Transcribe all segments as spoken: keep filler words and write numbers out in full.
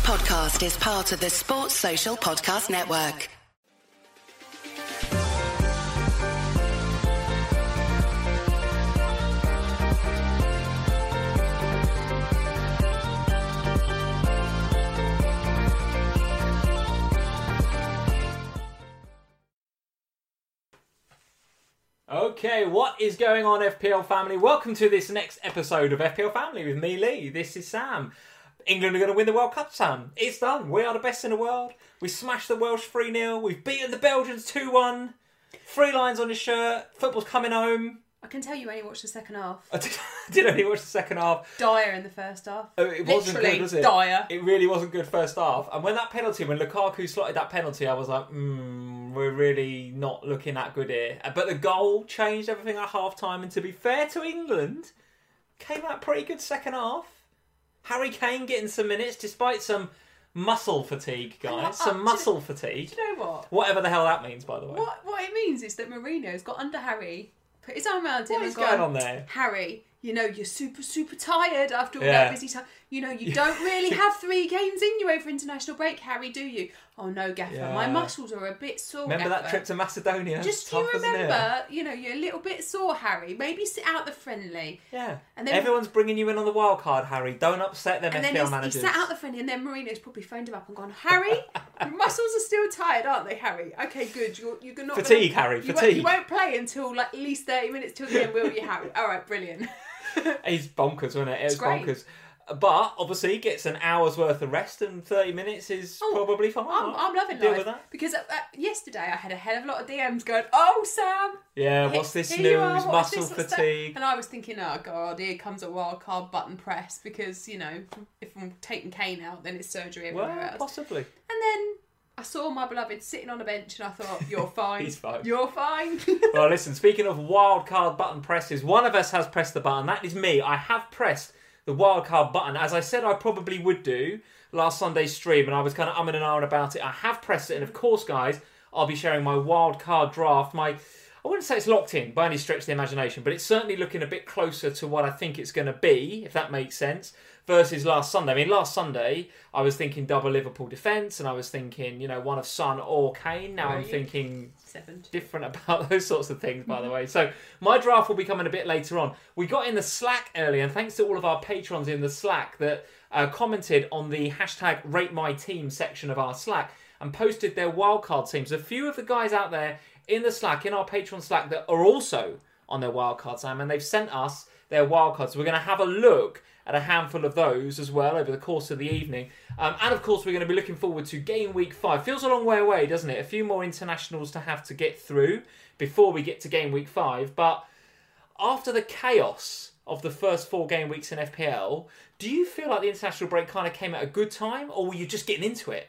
podcast is part of the Sports Social Podcast Network. Okay, what is going on, F P L family? Welcome to this next episode of F P L Family with me, Lee. This is Sam. England are going to win the World Cup, Sam. It's done. We are the best in the world. We smashed the Welsh three nil. We've beaten the Belgians two one. Three lines on your shirt. Football's coming home. I can tell you only watched the second half. I did, I did only watch the second half. Dire in the first half. Oh, it wasn't Literally good, was it? dire. It really wasn't good first half. And when that penalty, when Lukaku slotted that penalty, I was like, hmm, we're really not looking that good here. But the goal changed everything at half-time. And to be fair to England, came out pretty good second half. Harry Kane getting some minutes, despite some muscle fatigue, guys. Some uh, muscle do you, fatigue. Do you know what? Whatever the hell that means, by the way. What What it means is that Mourinho's got under Harry, put his arm around him What and is gone, going on there? Harry, you know, you're super, super tired after all Yeah. that busy time. You know, you don't really have three games in you over international break, Harry, do you? Oh, no, Gaffer, Yeah. my muscles are a bit sore, Remember that Gaffer. trip to Macedonia? Just Tough, you isn't it? remember, you know, you're a little bit sore, Harry. Maybe sit out the friendly. Yeah. And then Everyone's bringing you in on the wild card, Harry. Don't upset them And F then P L he's- managers. he sat out the friendly, and then Mourinho's probably phoned him up and gone, Harry, your muscles are still tired, aren't they, Harry? Okay, good. You're, you're not Fatigue, gonna, Harry, you fatigue. Won't, you won't play until like at least thirty minutes till the end, will you, Harry? All right, brilliant. He's bonkers, wasn't it? It was great. bonkers. But obviously, he gets an hour's worth of rest, and thirty minutes is Oh, probably fine. I'm, I'm loving Deal life with that. because uh, uh, yesterday I had a hell of a lot of D Ms going, "Oh, Sam, Yeah, here- what's this here you are, news? what's Muscle this, what's that?" fatigue. And I was thinking, oh god, here comes a wild card button press because you know if I'm taking Kane out, then it's surgery everywhere Well, else. possibly. And then I saw my beloved sitting on a bench and I thought, you're fine. He's fine. You're fine. Well, listen, speaking of wild card button presses, one of us has pressed the button. That is me. I have pressed the wild card button, as I said I probably would do last Sunday's stream, and I was kind of umming and ahhing about it. I have pressed it, and of course, guys, I'll be sharing my wild card draft. My, I wouldn't say it's locked in by any stretch of the imagination, but it's certainly looking a bit closer to what I think it's going to be, if that makes sense, versus last Sunday. I mean, last Sunday, I was thinking double Liverpool defence, and I was thinking, you know, one of Son or Kane. Now Where I'm are you? thinking Seventh. different about those sorts of things, by the way. So my draft will be coming a bit later on. We got in the Slack earlier, and thanks to all of our patrons in the Slack that uh, commented on the hashtag Rate My Team section of our Slack and posted their wildcard teams. A few of the guys out there in the Slack, in our Patreon Slack, that are also on their wildcard, Sam, and they've sent us their wildcards. So we're going to have a look at a handful of those as well over the course of the evening. Um, and of course, we're going to be looking forward to game week five. Feels a long way away, doesn't it? A few more internationals to have to get through before we get to game week five. But after the chaos of the first four game weeks in F P L, do you feel like the international break kind of came at a good time, or were you just getting into it?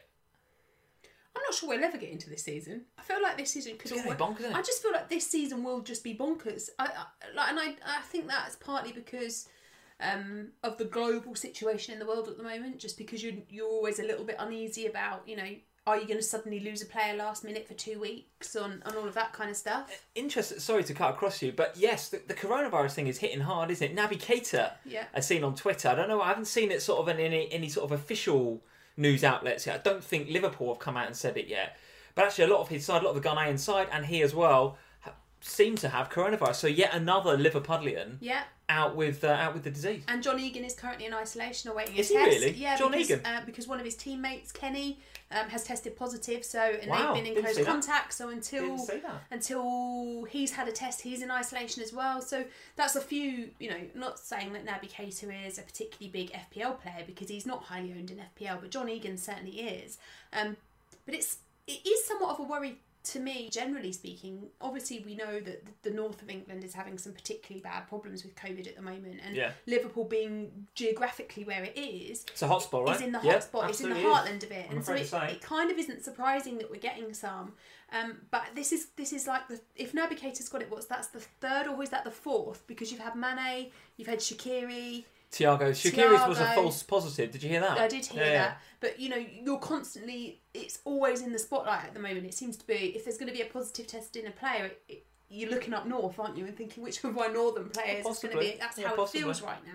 I'm not sure we'll ever get into this season. I feel like this season could It's gonna always... be bonkers, isn't it? I just feel like this season will just be bonkers. I, I, like, and I, I think that's partly because um, of the global situation in the world at the moment. Just because you you're always a little bit uneasy about, you know, are you going to suddenly lose a player last minute for two weeks and, and all of that kind of stuff. Interesting. Sorry to cut across you, but yes, the, the coronavirus thing is hitting hard, isn't it? Naby Keita, Yeah. I've seen on Twitter. I don't know. I haven't seen it sort of in any any sort of official news outlets yet. I don't think Liverpool have come out and said it yet. But actually, a lot of his side, a lot of the Ghanaian side, and he as well, ha- seem to have coronavirus. So yet another Liverpudlian Yeah. out with uh, out with the disease. And John Egan is currently in isolation awaiting Is a he test. really? Yeah, John because, Egan? Uh, because one of his teammates, Kenny, um, has tested positive. So and Wow, they've been in didn't close see that. contact. So until Didn't see that. until he's had a test, he's in isolation as well. So that's a few. You know, not saying that Naby Keita is a particularly big F P L player because he's not highly owned in F P L, but John Egan certainly is. Um, but it's it is somewhat of a worry. To me, generally speaking, obviously we know that the north of England is having some particularly bad problems with COVID at the moment, and Yeah. Liverpool being geographically where it is, It's a hotspot, right? is in the Yeah, hotspot, it's in the absolutely is. heartland of it, I'm and so afraid it, to say. it kind of isn't surprising that we're getting some. Um, but this is this is like the if Naby Keita's got it, what's that's the third or is that the fourth? Because you've had Mane, you've had Shaqiri. Thiago. Shaqiri's was a Thiago. false positive. Did you hear that? I did hear Yeah, yeah. that. But, you know, you're constantly... It's always in the spotlight at the moment. It seems to be... If there's going to be a positive test in a player, it, it, you're looking up north, aren't you? And thinking, which of my northern players is going to Possibly. be... That's Yeah, how possibly. it feels right now.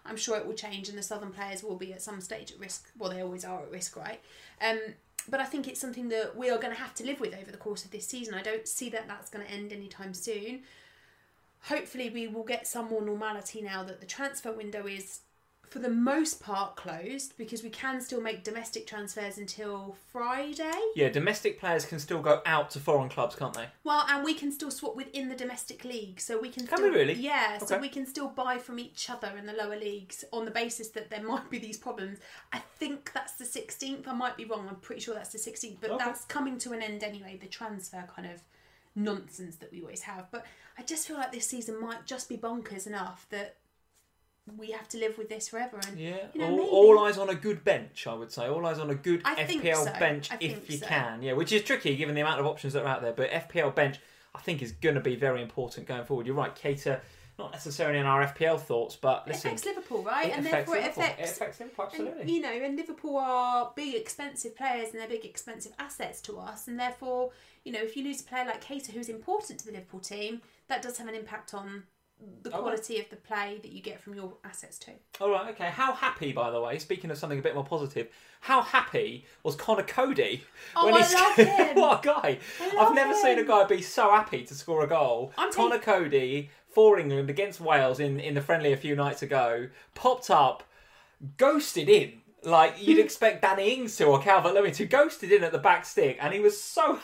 I'm sure it will change, and the Southern players will be at some stage at risk. Well, they always are at risk, right? Um, but I think it's something that we are going to have to live with over the course of this season. I don't see that that's going to end anytime soon. Hopefully we will get some more normality now that the transfer window is, for the most part, closed, because we can still make domestic transfers until Friday. Yeah, domestic players can still go out to foreign clubs, can't they? Well, and we can still swap within the domestic league, so we can. Can still, we really? Yeah, so Okay. we can still buy from each other in the lower leagues on the basis that there might be these problems. I think that's the sixteenth. I might be wrong. I'm pretty sure that's the sixteenth, but Okay. that's coming to an end anyway. The transfer kind of nonsense that we always have, but I just feel like this season might just be bonkers enough that we have to live with this forever. And Yeah, you know, all, maybe- all eyes on a good bench, I would say. All eyes on a good I think F P L so. bench I if think you so. can. Yeah, which is tricky given the amount of options that are out there. But F P L bench, I think, is going to be very important going forward. You're right, Keita, not necessarily in our F P L thoughts, but It listen, affects Liverpool, right? it and affects therefore Liverpool. it affects, It affects Liverpool, absolutely. And, you know, and Liverpool are big, expensive players, and they're big, expensive assets to us. And therefore, you know, if you lose a player like Keita, who's important to the Liverpool team, that does have an impact on the Okay. quality of the play that you get from your assets too. All right, okay. How happy, by the way, speaking of something a bit more positive, how happy was Connor Cody? Oh, when I he love scored- him. What a guy. I I've love never seen a him. guy be so happy to score a goal. I'm Connor taking- Cody, for England, against Wales in, in the friendly a few nights ago, popped up, ghosted in. Like you'd expect Danny Ings to, or Calvert-Lewin to, ghosted in at the back stick, and he was so...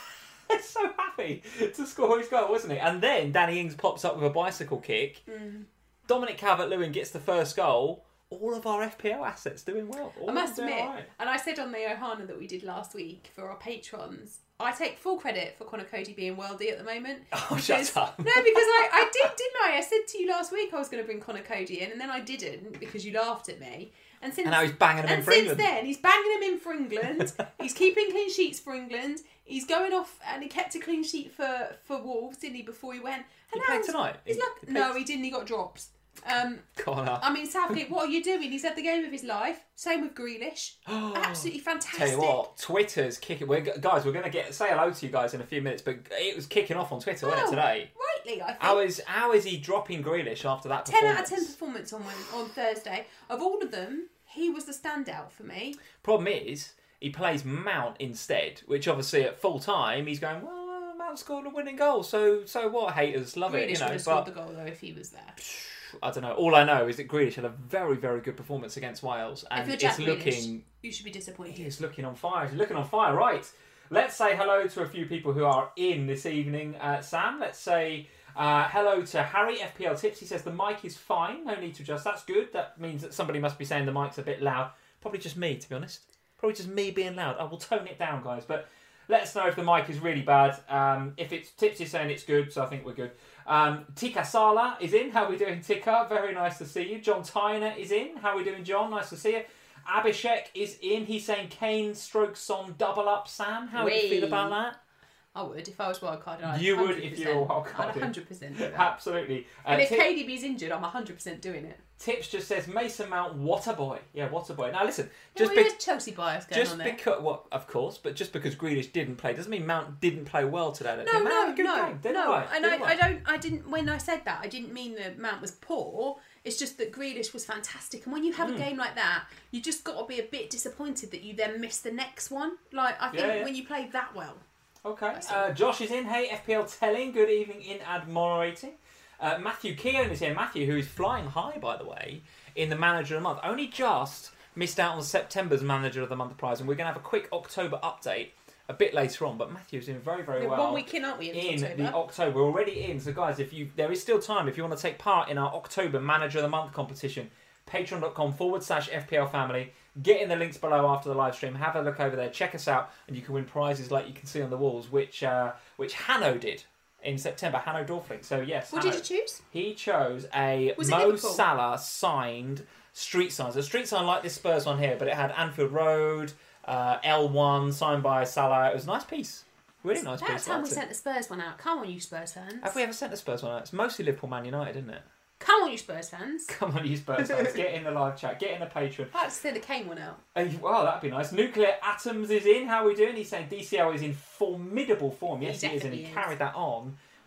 so happy to score his goal, wasn't he? And then Danny Ings pops up with a bicycle kick. Mm. Dominic Calvert-Lewin gets the first goal. All of our F P L assets doing well. All I must doing admit, all right. and I said on the Ohana that we did last week for our patrons, I take full credit for Connor Cody being worldy at the moment. Oh, shut up. No, because I, I did, didn't I? I said to you last week I was going to bring Connor Cody in, and then I didn't because you laughed at me. And since And now he's banging them in and for since England. then, he's banging them in for England. He's keeping clean sheets for England. He's going off, and he kept a clean sheet for, for Wolves, didn't he? Before he went. And He played now tonight? He's He- like, he played- no, he didn't. He got drops. Um, Connor. I mean, Southgate, what are you doing? He's had the game of his life. Same with Grealish. Absolutely fantastic. Tell you what, Twitter's kicking. We're, guys, we're going to get say hello to you guys in a few minutes, but it was kicking off on Twitter, wasn't it, Oh, today? Rightly, I think. How is how is he dropping Grealish after that ten performance? out of ten performance on Wed- on Thursday. Of all of them, he was the standout for me. Problem is, he plays Mount instead, which obviously at full time he's going, well, Mount scored a winning goal, so so what? Haters love Grealish it, you would know. have scored But the goal though if he was there. I don't know. All I know is that Grealish had a very very good performance against Wales, If and you're it's Jack Grealish, looking you should be disappointed. he's looking on fire. He's looking on fire, right? Let's say hello to a few people who are in this evening. Uh, Sam, let's say. Uh, hello to Harry, F P L Tips. He says the mic is fine, no need to adjust. That's good. That means that somebody must be saying the mic's a bit loud. Probably just me, to be honest. Probably just me being loud. I will tone it down, guys. But let us know if the mic is really bad. Um, if it's Tips is saying it's good, so I think we're good. Um, Tika Sala is in. How are we doing, Tika? Very nice to see you. John Tyner is in. How are we doing, John? Nice to see you. Abhishek is in. He's saying Kane strokes on double up, Sam. How do you feel Wee. about that? I would if I was wildcarded. I'd You would one hundred if percent. you were wildcarded. I'd one hundred percent do that. Absolutely. Uh, And if Tip- K D B's injured, I'm one hundred percent doing it. Tips just says Mason Mount, what a boy. Yeah, what a boy. Now listen, Just just, well, be- there's Chelsea bias going just on there. because, well, of course, but just because Grealish didn't play doesn't mean Mount didn't play well today. I don't No, think. Mount no, had a good no, game. Did no. right. And Did I, I right. don't, I didn't. When I said that, I didn't mean that Mount was poor. It's just that Grealish was fantastic. And when you Hmm. have a game like that, you just got to be a bit disappointed that you then missed the next one. Like I think Yeah, yeah. when you played that well. Okay. That's Uh, Josh is in. Hey, F P L telling. Good evening in admirating. Uh, Matthew Keown is here. Matthew, who is flying high, by the way, in the Manager of the Month. Only just missed out on September's Manager of the Month prize, and we're going to have a quick October update a bit later on. But Matthew's doing very, very We're well. one week in, aren't we? in October? the October. We're already in. So guys, if you there is still time if you want to take part in our October Manager of the Month competition, patreon.com forward slash FPL family. Get in the links below after the live stream. Have a look over there. Check us out, and you can win prizes like you can see on the walls, which uh, which Hanno did in September. Hanno Dorfling. So yes, What Hanno, did you choose? he chose a Was it Mo Liverpool? Salah signed street sign. So a street sign like this Spurs one here, but it had Anfield Road, uh, L one signed by Salah. It was a nice piece. Really nice About piece. time we Liked it. sent the Spurs one out. Come on, you Spurs fans. Have we ever sent the Spurs one out? It's mostly Liverpool Man United, isn't it? Come on, you Spurs fans. Come on, you Spurs fans. Get in the live chat. Get in the Patreon. I'd like to send the Kane one out. Uh, wow, that'd be nice. Nuclear Atoms is in. How are we doing? He's saying D C L is in formidable form. Yes, He he, is, and he definitely is. carried that on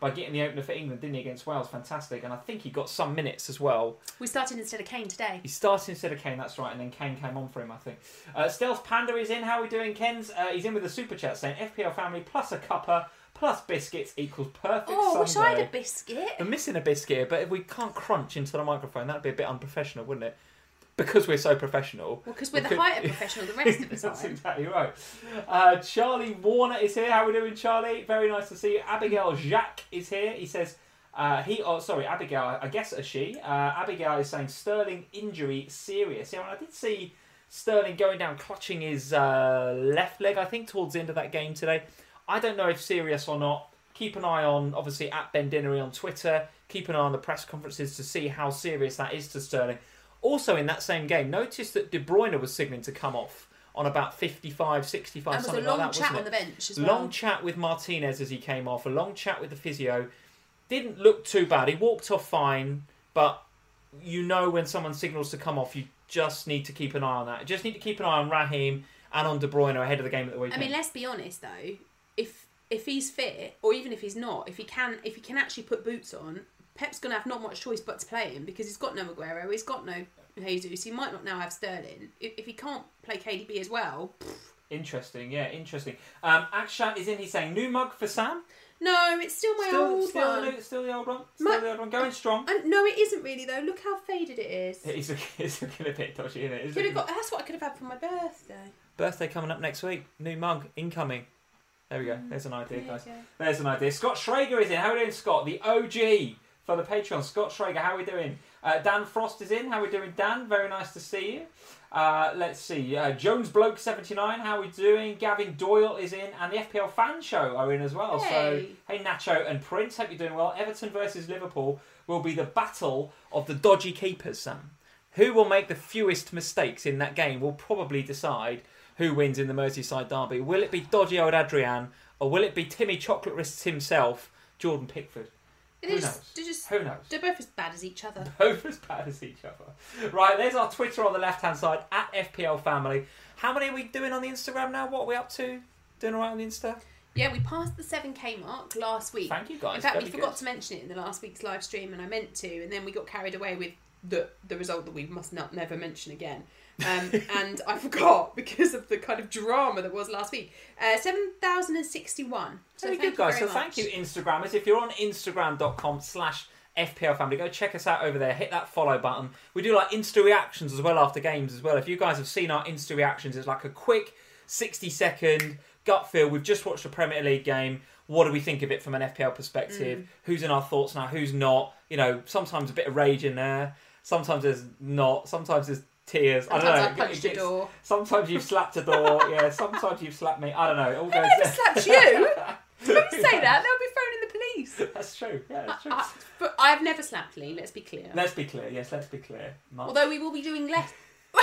by getting the opener for England, didn't he, against Wales? Fantastic. And I think he got some minutes as well. We started instead of Kane today. He started instead of Kane, that's right, and then Kane came on for him, I think. Uh, Stealth Panda is in. How are we doing, Kens? Uh, he's in with a super chat saying F P L family plus a cuppa plus biscuits equals perfect Oh, I wish I Sunday. had a biscuit. I'm missing a biscuit here, but if we can't crunch into the microphone, that'd be a bit unprofessional, wouldn't it? Because we're so professional. Well, because we're we the could... height of professional, the rest of us That's aren't. exactly right. Uh, Charlie Warner is here. How are we doing, Charlie? Very nice to see you. Abigail Jacques is here. He says, uh, he, oh, sorry, Abigail, I guess a she. Uh, Abigail is saying Sterling injury serious. Yeah, well, I did see Sterling going down, clutching his uh, left leg, I think, towards the end of that game today. I don't know if serious or not. Keep an eye on, obviously, at Ben Dinnery on Twitter. Keep an eye on the press conferences to see how serious that is to Sterling. Also, in that same game, notice that De Bruyne was signalling to come off on about fifty-five, sixty-five, And was a something long like that, chat wasn't on it? the bench as well. Long chat with Martinez as he came off, a long chat with the physio. Didn't look too bad. He walked off fine, but you know when someone signals to come off, you just need to keep an eye on that. You just need to keep an eye on Raheem and on De Bruyne ahead of the game at the I weekend. mean, let's be honest though. If if he's fit, or even if he's not, if he can, if he can actually put boots on, Pep's going to have not much choice but to play him because he's got no Aguero, he's got no Jesus. He might not now have Sterling. If, if he can't play K D B as well. Pff. Interesting, yeah, interesting. Um, Akshat is in. He's saying new mug for Sam. No, it's still my Still, old still, one. the, still the old one. Still My- the old one. Going strong. And no, it isn't really though. Look how faded it is. It's looking, it's looking a bit dodgy, isn't it? It's Could have looking- got. That's what I could have had for my birthday. Birthday coming up next week. New mug incoming. There we go. There's an idea, There you guys. go. There's an idea. Scott Schrager is in. How are we doing, Scott? The O G for the Patreon. Scott Schrager, how are we doing? Uh, Dan Frost is in. How are we doing, Dan? Very nice to see you. Uh, let's see. Uh, Jones Bloke seventy-nine. How are we doing? Gavin Doyle is in, and the F P L Fan Show are in as well. Hey. So, hey Nacho and Prince, hope you're doing well. Everton versus Liverpool will be the battle of the dodgy keepers, Sam. Who will make the fewest mistakes in that game will probably decide who wins in the Merseyside derby. Will it be dodgy old Adrian, or will it be Timmy Chocolate Wrists himself, Jordan Pickford? They're Who just, knows? they're just, Who knows? they're both as bad as each other. Both as bad as each other. Right, there's our Twitter on the left-hand side, at F P L Family. How many are we doing on the Instagram now? What are we up to? Doing all right on the Insta? Yeah, we passed the seven K mark last week. Thank you, guys. In fact, we Very forgot good. to mention it in the last week's live stream, and I meant to, and then we got carried away with the the result that we must not never mention again. Um, and I forgot because of the kind of drama that was last week. Uh, seven thousand sixty-one. So Very thank good, guys. You So very thank much. you, Instagrammers. If you're on Instagram.com slash FPL Family, go check us out over there. Hit that follow button. We do like Insta reactions as well after games as well. If you guys have seen our Insta reactions, it's like a quick sixty second gut feel. We've just watched a Premier League game. What do we think of it from an F P L perspective? Mm. Who's in our thoughts now? Who's not? You know, sometimes a bit of rage in there. Sometimes there's not. Sometimes there's tears. Sometimes I don't know. I punched It a gets- door. Sometimes you've slapped a door. Yeah. Sometimes you've slapped me. I don't know. It all I goes. never slapped you. Don't say that. They'll be phoning the police. That's true. Yeah, that's true. I, I, but I've never slapped Lee. Let's be clear. Let's be clear. Yes, let's be clear. Mark. Although we will be doing less.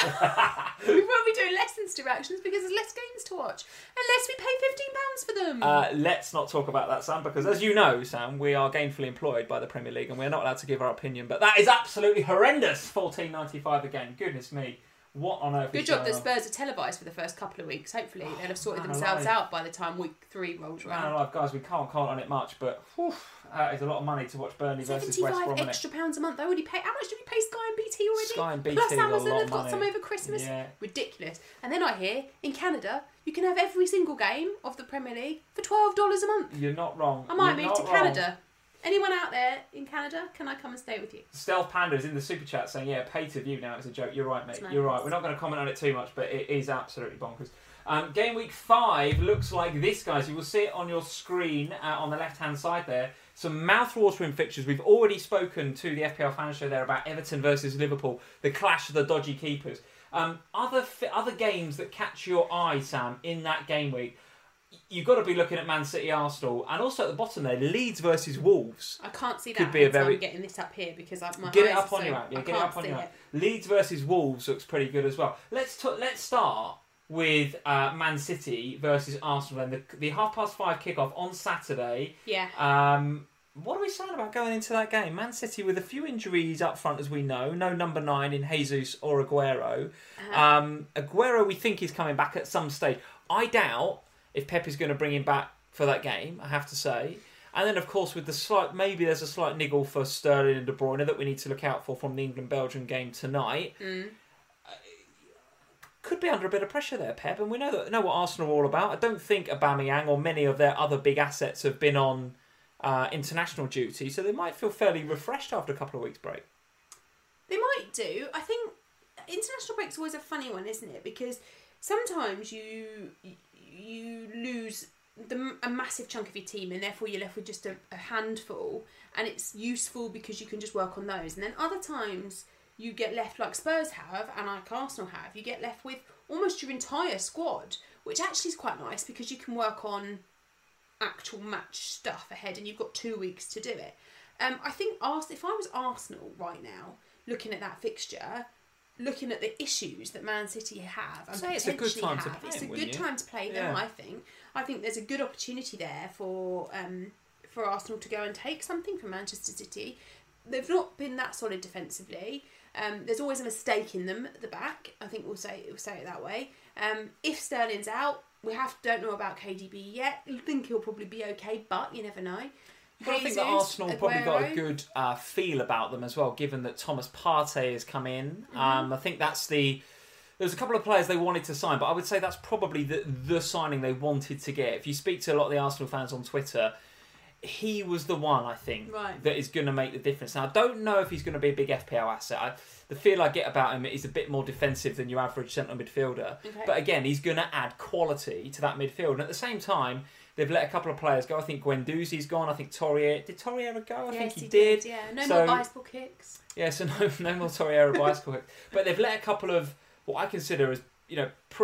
we will be doing less Insta reactions because there's less games to watch, unless we pay fifteen pounds for them. Uh, let's not talk about that, Sam, because as you know, Sam, we are gainfully employed by the Premier League and we're not allowed to give our opinion. But that is absolutely horrendous. fourteen ninety-five again. Goodness me. What on earth Good is job going that on? Spurs are televised for the first couple of weeks. Hopefully they'll have sorted man themselves alive. out by the time week three rolls Man around. alive, guys, we can't count on it much, but whew, that is a lot of money to watch Burnley versus West Seventy-five Brom. isn't it? extra pounds a month. I already pay. How much do we pay Sky and B T already? Sky and B T Plus is a Amazon lot have of got some money. over Christmas. Yeah. Ridiculous. And then I hear in Canada you can have every single game of the Premier League for twelve dollars a month. You're not wrong. I might You're move to not wrong. Canada. Anyone out there in Canada? Can I come and stay with you? Stealth Panda is in the super chat saying, yeah, pay to view now. It's a joke. You're right, mate. It's You're nice. right. We're not going to comment on it too much, but it is absolutely bonkers. Um, game week five looks like this, guys. You will see it on your screen uh, on the left-hand side there. Some mouth-watering fixtures. We've already spoken to the F P L Fan Show there about Everton versus Liverpool, the clash of the dodgy keepers. Um, other fi- other games that catch your eye, Sam, in that game week, you've got to be looking at Man City, Arsenal, and also at the bottom there, Leeds versus Wolves. I can't see that. Could be a until very- I'm getting this up here because I, my Get it eyes up are on so, your app. Yeah, I get it can't up on see your it. app. Leeds versus Wolves looks pretty good as well. Let's t- let's start with uh, Man City versus Arsenal and the, the half past five kickoff on Saturday. Yeah. Um, what are we saying about going into that game? Man City with a few injuries up front, as we know. No number nine in Jesus or Aguero. Uh-huh. Um, Aguero, we think, is coming back at some stage. I doubt if Pep is going to bring him back for that game, I have to say. And then, of course, with the slight, maybe there's a slight niggle for Sterling and De Bruyne that we need to look out for from the England-Belgium game tonight. Mm. Could be under a bit of pressure there, Pep, and we know that know what Arsenal are all about. I don't think Aubameyang or many of their other big assets have been on uh, international duty, so they might feel fairly refreshed after a couple of weeks' break. They might do. I think international break's always a funny one, isn't it? Because sometimes you you lose the, a massive chunk of your team, and therefore you're left with just a, a handful, and it's useful because you can just work on those. And then other times you get left, like Spurs have, and like Arsenal have, you get left with almost your entire squad, which actually is quite nice because you can work on actual match stuff ahead, and you've got two weeks to do it. Um, I think Ars- if I was Arsenal right now, looking at that fixture, looking at the issues that Man City have, and Say it's a good time have, to play it's them, a good wouldn't you? time to play them. Yeah. I think. I think there's a good opportunity there for um, for Arsenal to go and take something from Manchester City. They've not been that solid defensively. Um, there's always a mistake in them at the back. I think we'll say we'll say it that way. Um, if Sterling's out, we have don't know about K D B yet. I think he'll probably be okay, but you never know. But I think that Jesus, Arsenal probably got a Aguero. good uh, feel about them as well, given that Thomas Partey has come in. Mm-hmm. Um, I think that's the... There's a couple of players they wanted to sign, but I would say that's probably the, the signing they wanted to get. If you speak to a lot of the Arsenal fans on Twitter, he was the one, I think, Right. that is going to make the difference. Now, I don't know if he's going to be a big F P L asset. I, the feel I get about him is a bit more defensive than your average centre midfielder. Okay. But again, he's going to add quality to that midfield. And at the same time, they've let a couple of players go. I think Guendouzi's gone. I think Torreira... Did Torreira go? I Yes, think he, he did. Yeah, no So- more bicycle kicks. Yeah, so no, no more Torreira bicycle hooks. But they've let a couple of what I consider as, you know, pr-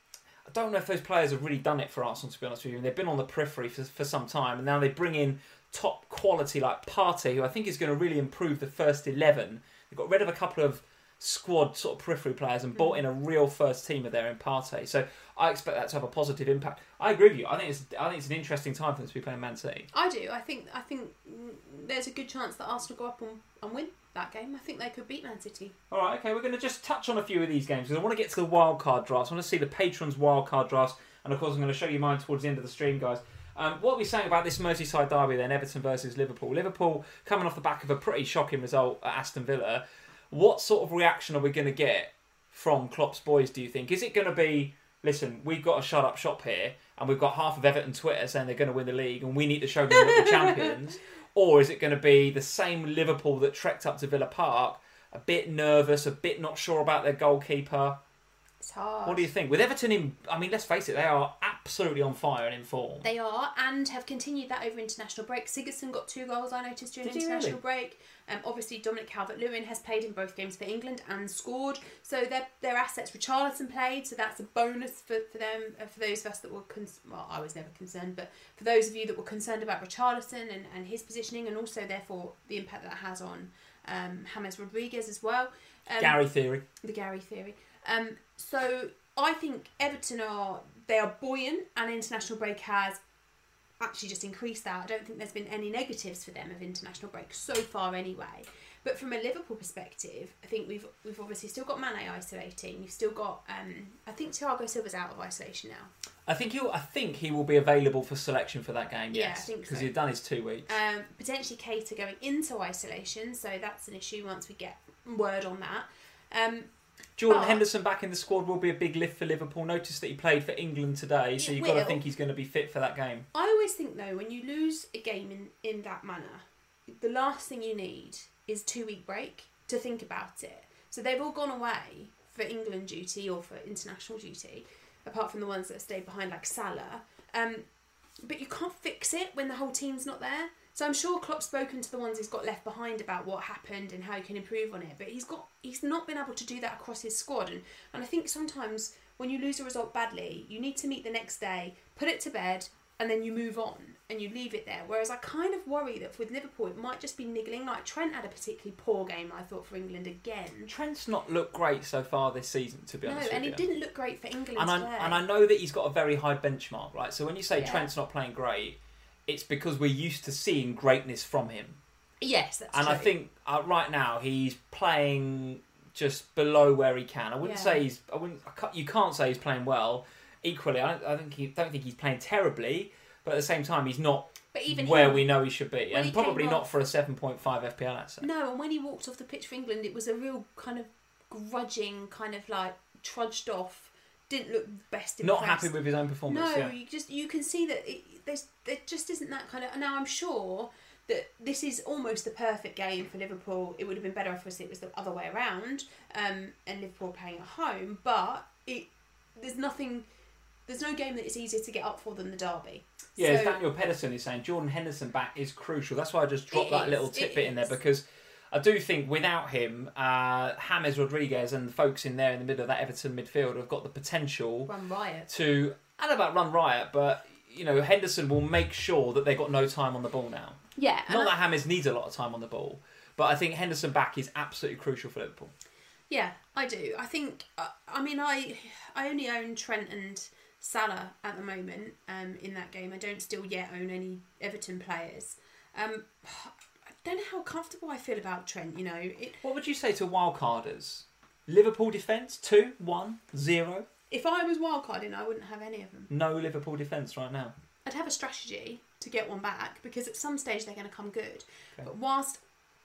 I don't know if those players have really done it for Arsenal, to be honest with you. And they've been on the periphery for, for some time, and now they bring in top quality like Partey, who I think is going to really improve the first eleven. They've got rid of a couple of squad sort of periphery players and brought in a real first teamer there in Partey. So I expect that to have a positive impact. I agree with you. I think it's I think it's an interesting time for them to be playing Man City. I do. I think. I think mm, there's a good chance that Arsenal go up and, and win that game. I think they could beat Man City. All right, okay, we're going to just touch on a few of these games because I want to get to the wildcard drafts. I want to see the patrons' wildcard drafts, and of course I'm going to show you mine towards the end of the stream, guys. Um, what are we saying about this Merseyside derby then, Everton versus Liverpool? Liverpool coming off the back of a pretty shocking result at Aston Villa. What sort of reaction are we going to get from Klopp's boys, do you think? Is it going to be, listen, we've got to shut up shop here, and we've got half of Everton Twitter saying they're going to win the league, and we need to show them that we're champions? Or is it going to be the same Liverpool that trekked up to Villa Park, a bit nervous, a bit not sure about their goalkeeper? It's hard. What do you think? With Everton in, I mean, let's face it, they are absolutely on fire and in form. They are, and have continued that over international break. Sigurdsson got two goals, I noticed, during Did he international really? break. Um, obviously, Dominic Calvert-Lewin has played in both games for England and scored. So their their assets. Richarlison played, so that's a bonus for, for them. Uh, for those of us that were, cons- well, I was never concerned, but for those of you that were concerned about Richarlison and, and his positioning, and also therefore the impact that has on um, James Rodriguez as well. Um, Gary theory. The Gary theory. Um, so I think Everton are they are buoyant, and international break has actually just increased that. I don't think there's been any negatives for them of international break so far anyway. But from a Liverpool perspective, I think we've we've obviously still got Mane isolating. You've still got um, I think Thiago Silva's out of isolation now. I think he I think he will be available for selection for that game. Yeah, Yes, I think because so. he's done his two weeks. Um, potentially Keita going into isolation, so that's an issue once we get word on that. Um, Jordan but- Henderson back in the squad will be a big lift for Liverpool. Notice that he played for England today, so It you've got to will. think he's going to be fit for that game. I always think though, when you lose a game in, in that manner, the last thing you need is two week break to think about it. So they've all gone away for England duty or for international duty, apart from the ones that have stayed behind like Salah. Um, but you can't fix it when the whole team's not there. So I'm sure Klopp's spoken to the ones he's got left behind about what happened and how he can improve on it. But he's got he's not been able to do that across his squad. And, and I think sometimes when you lose a result badly, you need to meet the next day, put it to bed, and then you move on and you leave it there. Whereas I kind of worry that with Liverpool, it might just be niggling. Like Trent had a particularly poor game, I thought, for England again. Trent's not looked great so far this season, to be No, honest and with it you. didn't look great for England And today. I, and I know that he's got a very high benchmark, right? So when you say Yeah. Trent's not playing great, it's because we're used to seeing greatness from him. Yes, that's And true. I think uh, right now he's playing just below where he can. I wouldn't Yeah. say he's. I wouldn't. I can't, you can't say he's playing well. Equally, I don't, I think he, don't think he's playing terribly. but at the same time, he's not but even where him, we know he should be, and he probably came not off, for a seven point five F P L asset. No, and when he walked off the pitch for England, it was a real kind of grudging, kind of like trudged off, didn't look best impressed. Not happy with his own performance. No, yeah. you just you can see that it, there's there just isn't that kind of. Now I'm sure that this is almost the perfect game for Liverpool. It would have been better if it was the other way around, um, and Liverpool playing at home. But it there's nothing. There's no game that it's easier to get up for than the derby. Yeah, so, as Daniel Pedersen is saying, Jordan Henderson back is crucial. That's why I just dropped that is, little tidbit in there, because I do think without him, uh, James Rodriguez and the folks in there in the middle of that Everton midfield have got the potential run riot. to, I don't know about run riot, but you know, Henderson will make sure that they've got no time on the ball now. Yeah. Not I, that James needs a lot of time on the ball, but I think Henderson back is absolutely crucial for Liverpool. Yeah, I do. I think, uh, I mean, I I only own Trent and Salah at the moment um, in that game. I don't still yet own any Everton players. Um, I don't know how comfortable I feel about Trent, you know. It, What would you say to wildcarders? Liverpool defence, two, one, zero? if I was wildcarding, I wouldn't have any of them. No Liverpool defence right now. I'd have a strategy to get one back, because at some stage they're going to come good. Okay. But whilst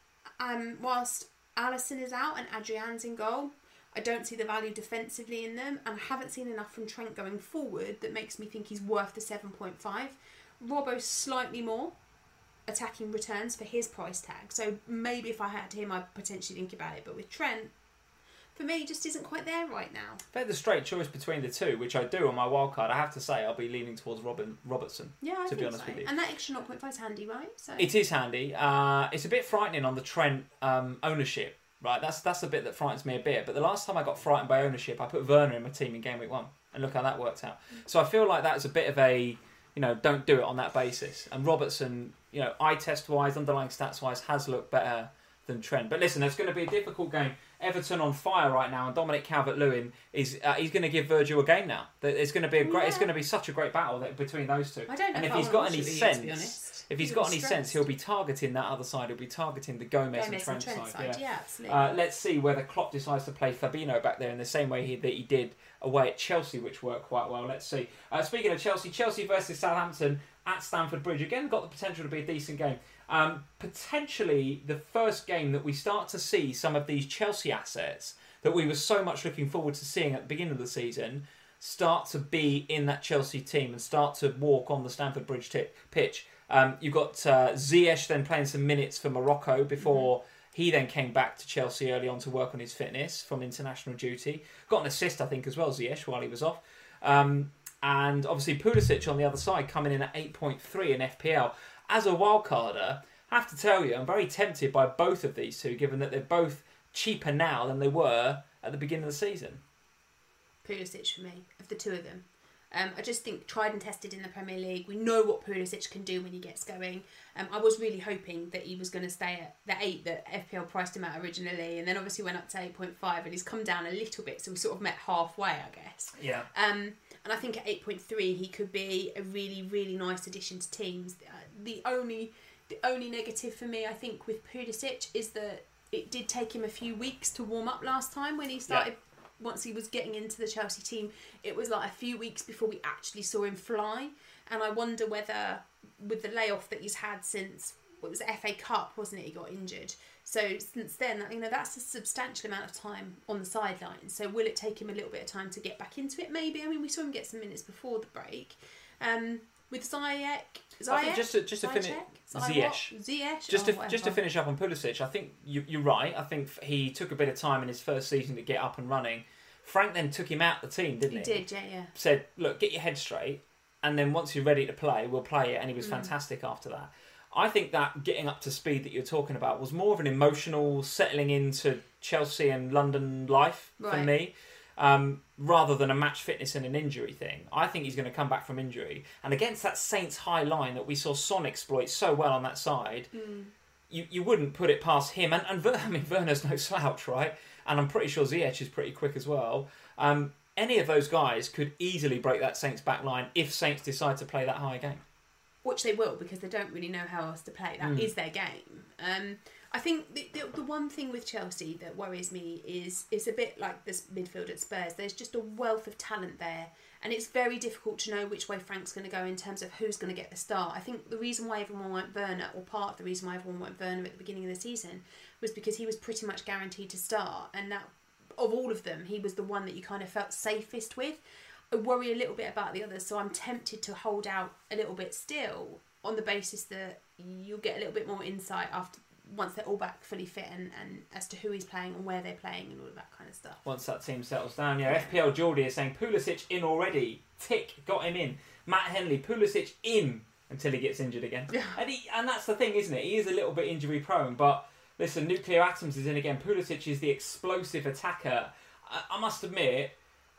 um, whilst Alisson is out and Adrian's in goal, I don't see the value defensively in them, and I haven't seen enough from Trent going forward that makes me think he's worth the seven point five. Robbo's slightly more attacking returns for his price tag, so maybe if I had him I'd potentially think about it, but with Trent, for me, he just isn't quite there right now. If I had the straight choice between the two, which I do on my wildcard, I have to say I'll be leaning towards Robin Robertson. Yeah, I to think be honest so. with you. And that extra zero point five is handy, right? So It is handy. Uh, it's a bit frightening on the Trent um, ownership, right? That's that's the bit that frightens me a bit. But the last time I got frightened by ownership, I put Werner in my team in game week one, and look how that worked out. So I feel like that's a bit of a, you know, don't do it on that basis. And Robertson, you know, eye test wise, underlying stats wise, has looked better than Trent. But listen, it's going to be a difficult game. Everton on fire right now, and Dominic Calvert-Lewin is uh, he's going to give Virgil a game now. It's going to be a great. Yeah. It's going to be such a great battle that, between those two. I don't know and if if I he's want got to any watch it with you, sense, to be honest. if he's He's got a any bit sense, stressed. he'll be targeting that other side. He'll be targeting the Gomez, Gomez and Trent, and Trent side. side, Yeah. yeah, absolutely. Uh, let's see whether Klopp decides to play Fabinho back there in the same way he, that he did away at Chelsea, which worked quite well. Let's see. Uh, speaking of Chelsea, Chelsea versus Southampton at Stamford Bridge. Again, got the potential to be a decent game. Um, potentially the first game that we start to see some of these Chelsea assets that we were so much looking forward to seeing at the beginning of the season start to be in that Chelsea team and start to walk on the Stamford Bridge t- pitch. Um, you've got uh, Ziyech then playing some minutes for Morocco before mm-hmm. he then came back to Chelsea early on to work on his fitness from international duty. Got an assist, I think, as well, Ziyech, while he was off. Um, and obviously Pulisic on the other side coming in at eight point three in F P L. As a wildcarder, I have to tell you, I'm very tempted by both of these two, given that they're both cheaper now than they were at the beginning of the season. Pulisic for me, of the two of them. Um, I just think tried and tested in the Premier League. We know what Pulisic can do when he gets going. Um, I was really hoping that he was going to stay at the eight that F P L priced him at originally, and then obviously went up to eight point five, and he's come down a little bit, so we sort of met halfway, I guess. Yeah. Um, and I think at eight point three he could be a really, really nice addition to teams. Uh, the only, the only negative for me, I think, with Pulisic is that it did take him a few weeks to warm up last time when he started. Yeah. Once he was getting into the Chelsea team, it was like a few weeks before we actually saw him fly. And I wonder whether, with the layoff that he's had since, what was the F A Cup, wasn't it? He got injured. So since then, you know, that's a substantial amount of time on the sidelines. So will it take him a little bit of time to get back into it? Maybe. I mean, we saw him get some minutes before the break. Um, with Ziyech, Ziyech, just to just to finish, Ziyech, Ziyech, just oh, to whatever. just to finish up on Pulisic, I think you, you're right. I think he took a bit of time in his first season to get up and running. Frank then took him out the team, didn't he? He did, yeah, yeah. Said, look, get your head straight, and then once you're ready to play, we'll play it. And he was mm. fantastic after that. I think that getting up to speed that you're talking about was more of an emotional settling into Chelsea and London life right. for me. Um, rather than a match fitness and an injury thing. I think he's going to come back from injury. And against that Saints high line that we saw Son exploit so well on that side, mm. you, you wouldn't put it past him. And, and Ver, I mean, Werner's no slouch, right? And I'm pretty sure Ziyech is pretty quick as well. Um, any of those guys could easily break that Saints back line if Saints decide to play that high game. Which they will, because they don't really know how else to play. That mm. is their game. Um, I think the, the the one thing with Chelsea that worries me is is a bit like this midfield at Spurs. There's just a wealth of talent there, And it's very difficult to know which way Frank's going to go in terms of who's going to get the start. I think the reason why everyone went Werner, or part of the reason why everyone went Werner at the beginning of the season, was because he was pretty much guaranteed to start. And that, of all of them, he was the one that you kind of felt safest with. I worry a little bit about the others, so I'm tempted to hold out a little bit still on the basis that you'll get a little bit more insight after once they're all back fully fit and, and as to who he's playing and where they're playing and all of that kind of stuff. Once that team settles down, yeah. F P L Geordie is saying Pulisic in already. Tick, got him in. Matt Henley, Pulisic in until he gets injured again. Yeah. And he, and that's the thing, isn't it? He is a little bit injury prone, but listen, Nuclear Atoms is in again. Pulisic is the explosive attacker. I, I must admit,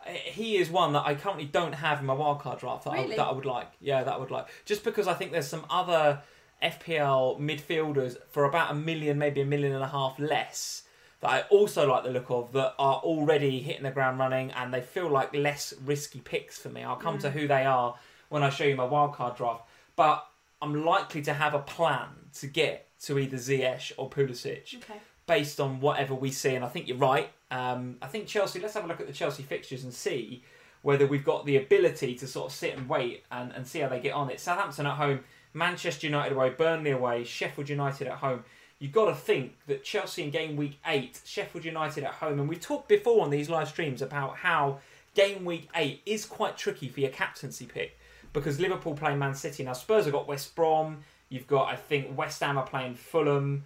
he is one that I currently don't have in my wildcard draft that, Really? I, that I would like. Yeah, that I would like. Just because I think there's some other F P L midfielders for about a million, maybe a million and a half less that I also like the look of that are already hitting the ground running and they feel like less risky picks for me. I'll come mm. to who they are when I show you my wildcard draft. But I'm likely to have a plan to get to either Ziyech or Pulisic okay. based on whatever we see. And I think you're right. Um, I think Chelsea, let's have a look at the Chelsea fixtures and see whether we've got the ability to sort of sit and wait and, and see how they get on. It's Southampton at home, Manchester United away, Burnley away, Sheffield United at home. You've got to think that Chelsea in game week eight, Sheffield United at home, and we've talked before on these live streams about how game week eight is quite tricky for your captaincy pick because Liverpool play Man City. Now Spurs have got West Brom, you've got, I think, West Ham are playing Fulham.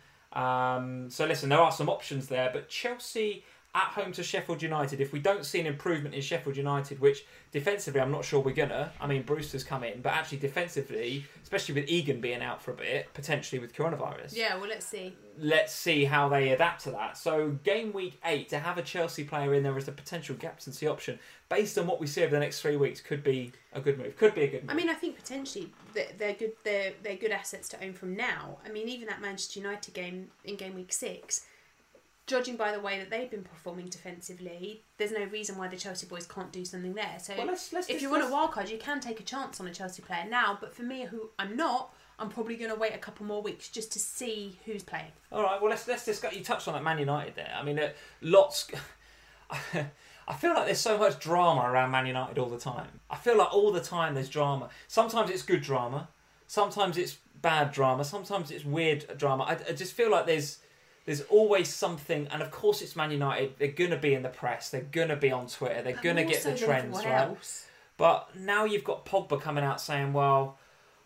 Um, so listen, there are some options there, but Chelsea at home to Sheffield United, if we don't see an improvement in Sheffield United, which defensively I'm not sure we're gonna, I mean Brewster's come in, but actually defensively, especially with Egan being out for a bit, potentially with coronavirus. Yeah, well let's see. Let's see how they adapt to that. So game week eight, to have a Chelsea player in there as a potential captaincy option, based on what we see over the next three weeks, could be a good move. Could be a good move. I mean, I think potentially they're good. They're they're good assets to own from now. I mean, even that Manchester United game in game week six, judging by the way that they've been performing defensively, there's no reason why the Chelsea boys can't do something there. So well, let's, let's if you want a wild card, you can take a chance on a Chelsea player now. But for me, who I'm not, I'm probably going to wait a couple more weeks just to see who's playing. All right. Well, let's let's discuss. You touched on that Man United there. I mean, uh, lots. I feel like there's so much drama around Man United all the time. I feel like all the time there's drama. Sometimes it's good drama. Sometimes it's bad drama. Sometimes it's weird drama. I, I just feel like there's. There's always something, and of course it's Man United. They're going to be in the press. They're going to be on Twitter. They're going to get the trends, right? Else. But now you've got Pogba coming out saying, well,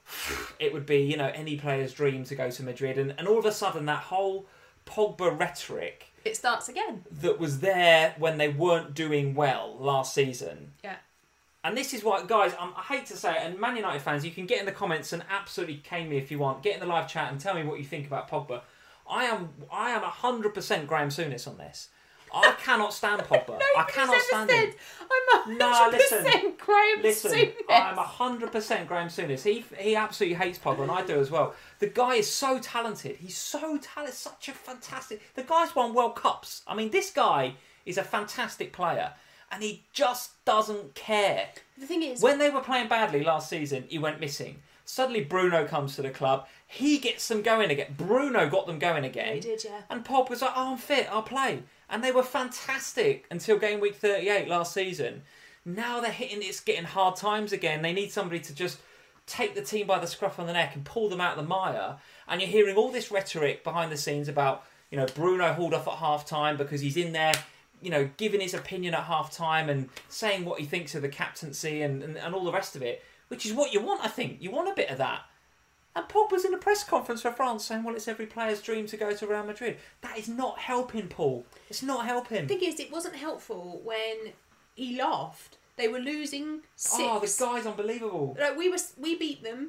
it would be, you know, any player's dream to go to Madrid. And, and all of a sudden that whole Pogba rhetoric... It starts again. ...that was there when they weren't doing well last season. Yeah. And this is what, guys, um, I hate to say it, and Man United fans, you can get in the comments and absolutely cane me if you want. Get in the live chat and tell me what you think about Pogba. I am I am one hundred percent Graham Souness on this. I cannot stand Pogba. I cannot stand said, him. I'm one hundred percent no, listen, Graham listen, Souness. I'm one hundred percent Graham Souness. He he absolutely hates Pogba, and I do as well. The guy is so talented. He's so talented. Such a fantastic... The guy's won World Cups. I mean, this guy is a fantastic player, and he just doesn't care. The thing is... When they were playing badly last season, he went missing. Suddenly Bruno comes to the club. He gets them going again. Bruno got them going again. He did, yeah. And Pogba was like, oh, I'm fit, I'll play. And they were fantastic until game week thirty-eight last season. Now they're hitting, it's getting hard times again. They need somebody to just take the team by the scruff of the neck and pull them out of the mire. And you're hearing all this rhetoric behind the scenes about, you know, Bruno hauled off at half-time because he's in there, you know, giving his opinion at half-time and saying what he thinks of the captaincy and, and, and all the rest of it. Which is what you want, I think. You want a bit of that. And Pogba's in a press conference for France saying, well, it's every player's dream to go to Real Madrid. That is not helping, Paul. It's not helping. The thing is, it wasn't helpful when he laughed. They were losing six. Oh, the guy's unbelievable. Like, we were, we beat them.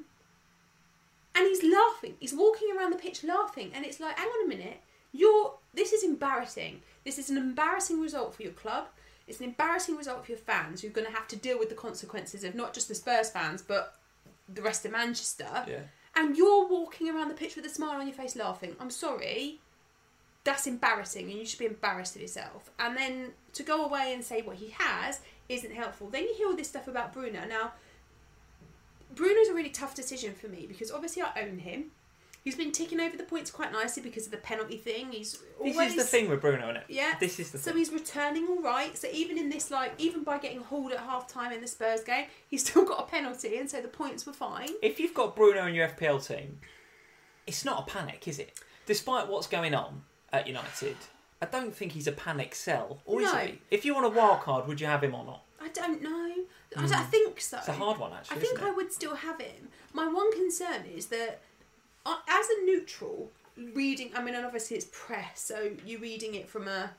And he's laughing. He's walking around the pitch laughing. And it's like, hang on a minute. You're. This is embarrassing. This is an embarrassing result for your club. It's an embarrassing result for your fans who are going to have to deal with the consequences of not just the Spurs fans, but the rest of Manchester. Yeah. And you're walking around the pitch with a smile on your face laughing. I'm sorry. That's embarrassing and you should be embarrassed of yourself. And then to go away and say what he has isn't helpful. Then you hear all this stuff about Bruno. Now, Bruno's a really tough decision for me because obviously I own him. He's been ticking over the points quite nicely because of the penalty thing. He's always... This is the thing with Bruno, isn't it? Yeah. This is the so thing. he's returning all right. So even in this, like, even by getting hauled at half time in the Spurs game, he's still got a penalty, and so the points were fine. If you've got Bruno in your F P L team, it's not a panic, is it? Despite what's going on at United, I don't think he's a panic sell, or is No. he? If you want a wild card, would you have him or not? I don't know. I, don't, I think so. It's a hard one, actually. I think isn't it? I would still have him. My one concern is that, uh, as a neutral, reading, I mean, and obviously it's press, so you're reading it from a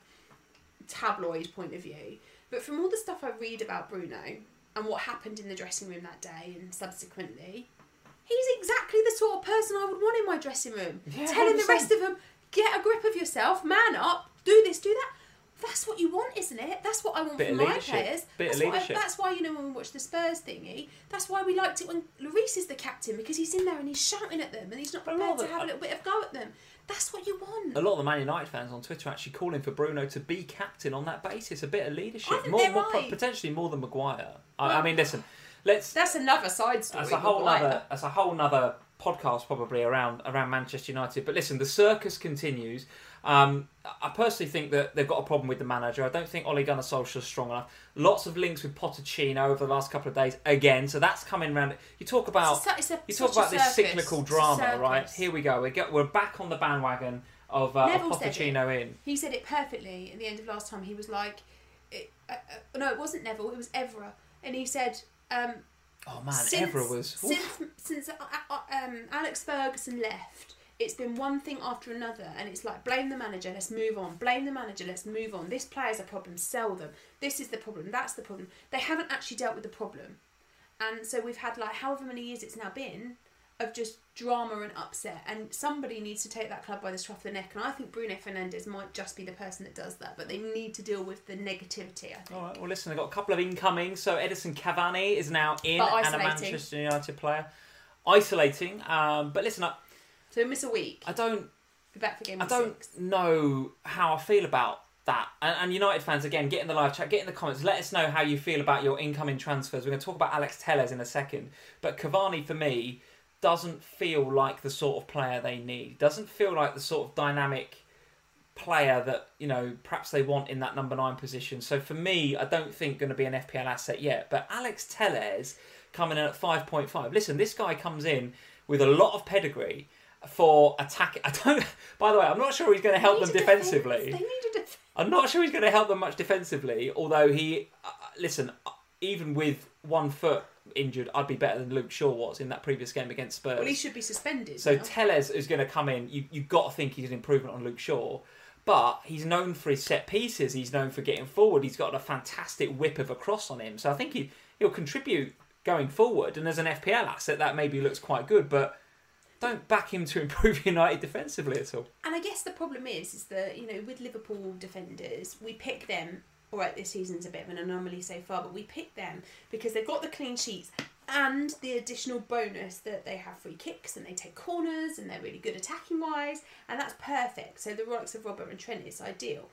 tabloid point of view, but from all the stuff I read about Bruno and what happened in the dressing room that day and subsequently, he's exactly the sort of person I would want in my dressing room. Yeah, Telling one hundred the percent. rest of them, get a grip of yourself, man up, do this, do that. That's what you want, isn't it? That's what I want Bit from of my leadership. players. Bit that's of what I- leadership. that's why, you know, when we watch the Spurs thingy, that's why we liked it when Lloris is the captain, because he's in there and he's shouting at them and he's not But a lot prepared to of have the- a little bit of go at them. That's what you want. A lot of the Man United fans on Twitter are actually calling for Bruno to be captain on that basis. A bit of leadership. I think more, they're more right. potentially more than Maguire. I, I Well- mean, listen, let's... That's another side story. That's a whole Maguire. other. That's a whole other podcast probably around around Manchester United. But listen, the circus continues. Um, I personally think that they've got a problem with the manager. I don't think Ole Gunnar Solskjaer's strong enough. Lots of links with Pochettino over the last couple of days again. So that's coming round. You talk about It's a- it's a- you talk such a about this circus. cyclical It's a drama, circus. right? Here we go. We get we're back on the bandwagon of, uh, of Neville said Pochettino in. He said it perfectly at the end of last time. He was like, it, uh, uh, no, it wasn't Neville, it was Evra. And he said, um, Oh man, since, Evra was. since since uh, uh, um, Alex Ferguson left, it's been one thing after another, and it's like, blame the manager, let's move on. Blame the manager, let's move on. This player's a problem, sell them. This is the problem, that's the problem. They haven't actually dealt with the problem, and so we've had like however many years it's now been of just drama and upset, and somebody needs to take that club by the scruff of the neck, and I think Bruno Fernandes might just be the person that does that, but they need to deal with the negativity, I think. All right. Well, listen, they've got a couple of incoming. So Edison Cavani is now in But and a isolating. Manchester United player, isolating. Um, but listen, I, So we miss a week. I don't. Be back for game I week don't six. know how I feel about that. And, and United fans, again, get in the live chat, get in the comments, let us know how you feel about your incoming transfers. We're going to talk about Alex Telles in a second. But Cavani, for me, doesn't feel like the sort of player they need. Doesn't feel like the sort of dynamic player that, you know, perhaps they want in that number nine position. So for me, I don't think going to be an F P L asset yet. But Alex Telles coming in at five point five. Listen, this guy comes in with a lot of pedigree for attack. I don't. By the way, I'm not sure he's going to help They them need a defence. defensively. They need a defence. I'm not sure he's going to help them much defensively. Although he, uh, listen, uh, even with one foot injured, I'd be better than Luke Shaw was in that previous game against Spurs. Well, he should be suspended. So now. Telles is going to come in. You you've got to think he's an improvement on Luke Shaw, but he's known for his set pieces. He's known for getting forward. He's got a fantastic whip of a cross on him. So I think he he'll contribute going forward. And as an F P L asset, that maybe looks quite good, but don't back him to improve United defensively at all. And I guess the problem is, is that, you know, with Liverpool defenders, we pick them. All right, this season's a bit of an anomaly so far, but we pick them because they've got the clean sheets and the additional bonus that they have free kicks and they take corners and they're really good attacking wise, and that's perfect. So the likes of Robert and Trent is ideal.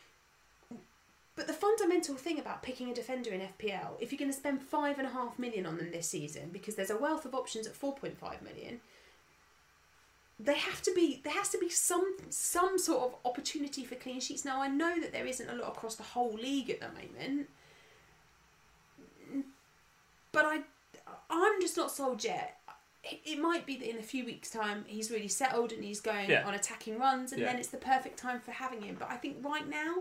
But the fundamental thing about picking a defender in F P L, if you're going to spend five and a half million on them this season, because there's a wealth of options at four point five million, they have to be. There has to be some some sort of opportunity for clean sheets. Now I know that there isn't a lot across the whole league at the moment, but I, I'm just not sold yet. It might be that in a few weeks' time he's really settled and he's going Yeah. on attacking runs, and Yeah. then it's the perfect time for having him. But I think right now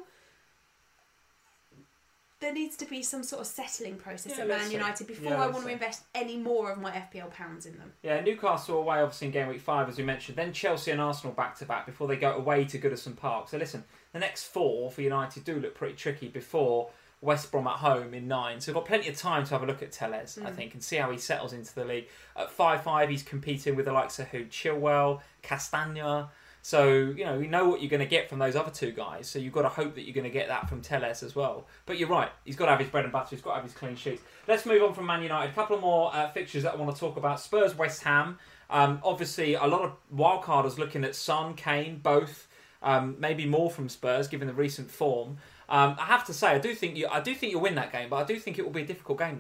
there needs to be some sort of settling process Yeah, at let's Man see. United before Yeah, I let's want to see. invest any more of my F P L pounds in them. Yeah, Newcastle away obviously in game week five, as we mentioned. Then Chelsea and Arsenal back to back before they go away to Goodison Park. So listen, the next four for United do look pretty tricky before West Brom at home in nine. So we've got plenty of time to have a look at Telles, I think, and see how he settles into the league. At five five, he's competing with the likes of who? Chilwell, Castagna. So, you know, we know what you're going to get from those other two guys. So you've got to hope that you're going to get that from Telles as well. But you're right. He's got to have his bread and butter. He's got to have his clean sheets. Let's move on from Man United. A couple of more uh, fixtures that I want to talk about. Spurs, West Ham. Um, obviously, a lot of wildcarders looking at Son, Kane, both. Um, maybe more from Spurs, given the recent form. Um, I have to say, I do think you, I do think you'll win that game, but I do think it will be a difficult game. That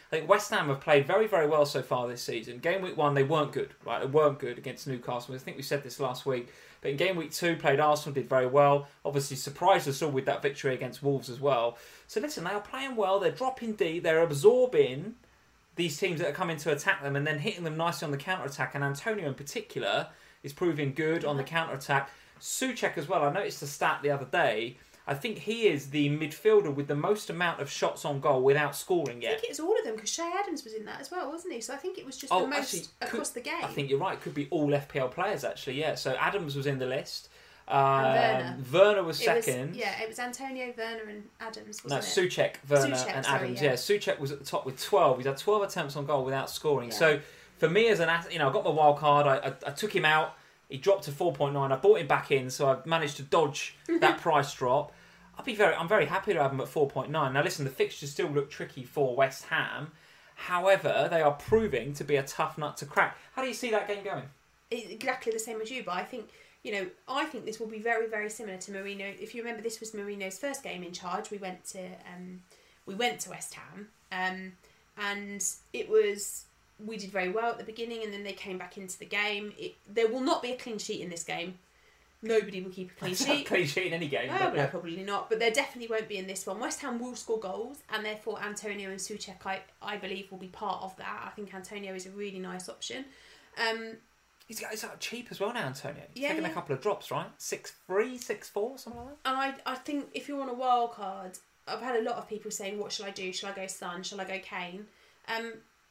I think West Ham have played very, very well so far this season. Game week one, they weren't good, right? They weren't good against Newcastle. I think we said this last week. But in game week two, played Arsenal, did very well. Obviously surprised us all with that victory against Wolves as well. So listen, they are playing well. They're dropping deep. They're absorbing these teams that are coming to attack them and then hitting them nicely on the counter-attack. And Antonio in particular is proving good on the counter-attack. Souček as well. I noticed a stat the other day. I think he is the midfielder with the most amount of shots on goal without scoring yet. I think it was all of them because Shay Adams was in that as well, wasn't he? So I think it was just oh, the most actually, across could, the game. I think you're right. It could be all F P L players actually. Yeah. So Adams was in the list. Um, Werner. Werner was It second. Was, yeah, it was Antonio, Werner, and Adams. No, Wasn't it? Souček, Werner, Souček, and sorry, Adams. yeah. Yeah, Souček was at the top with twelve. He's had twelve attempts on goal without scoring. Yeah. So for me as an, you know, I got my wild card. I, I, I took him out. He dropped to four point nine. I bought him back in, so I've managed to dodge that price drop. I'll be very, I'm very happy to have him at four point nine. Now listen, the fixtures still look tricky for West Ham. However, they are proving to be a tough nut to crack. How do you see that game going? Exactly the same as you, but I think, you know, I think this will be very, very similar to Mourinho. If you remember, this was Mourinho's first game in charge. We went to, um, we went to West Ham, um, and it was, we did very well at the beginning, and then they came back into the game. It, there will not be a clean sheet in this game. Nobody will keep a clean sheet. Clean sheet in any game. Oh, but, no, yeah. probably not. But there definitely won't be in this one. West Ham will score goals, and therefore Antonio and Souček, I, I believe, will be part of that. I think Antonio is a really nice option. Um, He's, he's out cheap as well now, Antonio. He's Yeah, taken yeah. a couple of drops, right? six three, six four, something like that. and I, I think if you're on a wild card, I've had a lot of people saying, what shall I do? Shall I go Son? Shall I go Kane? Um,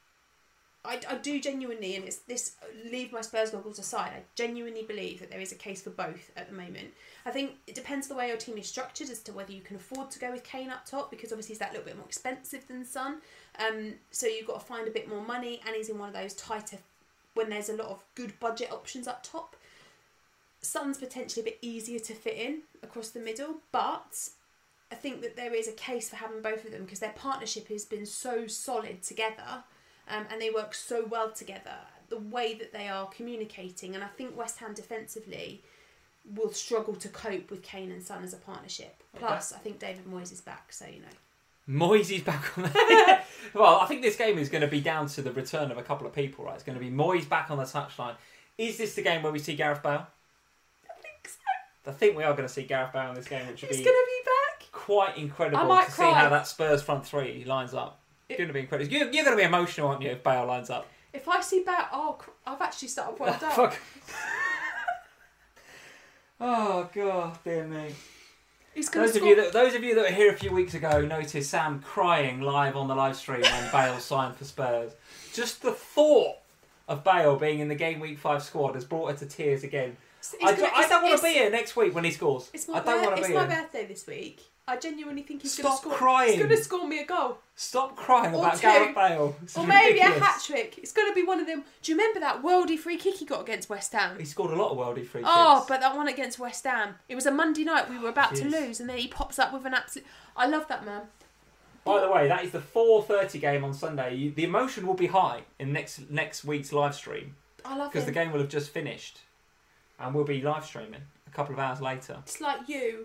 I, I do genuinely, and it's this, leave my Spurs goggles aside, I genuinely believe that there is a case for both at the moment. I think it depends the way your team is structured as to whether you can afford to go with Kane up top, because obviously he's that little bit more expensive than Son. Um, so you've got to find a bit more money, and he's in one of those tighter, when there's a lot of good budget options up top. Son's potentially a bit easier to fit in across the middle, but I think that there is a case for having both of them because their partnership has been so solid together. Um, and they work so well together, the way that they are communicating. And I think West Ham defensively will struggle to cope with Kane and Son as a partnership. Plus, I think David Moyes is back, so you know. Moyes is back on that. Well, I think this game is going to be down to the return of a couple of people, right? It's going to be Moyes back on the touchline. Is this the game where we see Gareth Bale? I think so. I think we are going to see Gareth Bale in this game, which would He's be going to be back. quite incredible I to might see cry. how that Spurs front three lines up. It's going to be incredible. You're, you're going to be emotional, aren't you, if Bale lines up? If I see Bale, oh, I've actually started wound up. Fuck. Oh, God, dear me. He's going to Those of score. you that those of you that were here a few weeks ago noticed Sam crying live on the live stream when Bale signed for Spurs. Just the thought of Bale being in the game week five squad has brought her to tears again. It's I, gonna- do, I it's- don't want it's- to be here next week when he scores. It's my, I don't bir- want to it's be my here. birthday this week. I genuinely think he's Stop going to score. crying. He's going to score me a goal. Stop crying Or about two. Gareth Bale. This Or is maybe ridiculous. a hat-trick. It's going to be one of them. Do you remember that worldy free kick he got against West Ham? He scored a lot of worldy free kicks. Oh, but that one against West Ham. It was a Monday night. We were about to Jeez. lose, and then he pops up with an absolute... I love that man. By the way, that is the four thirty game on Sunday. You, the emotion will be high in next next week's live stream I love because him. the game will have just finished, and we'll be live streaming a couple of hours later. It's like you,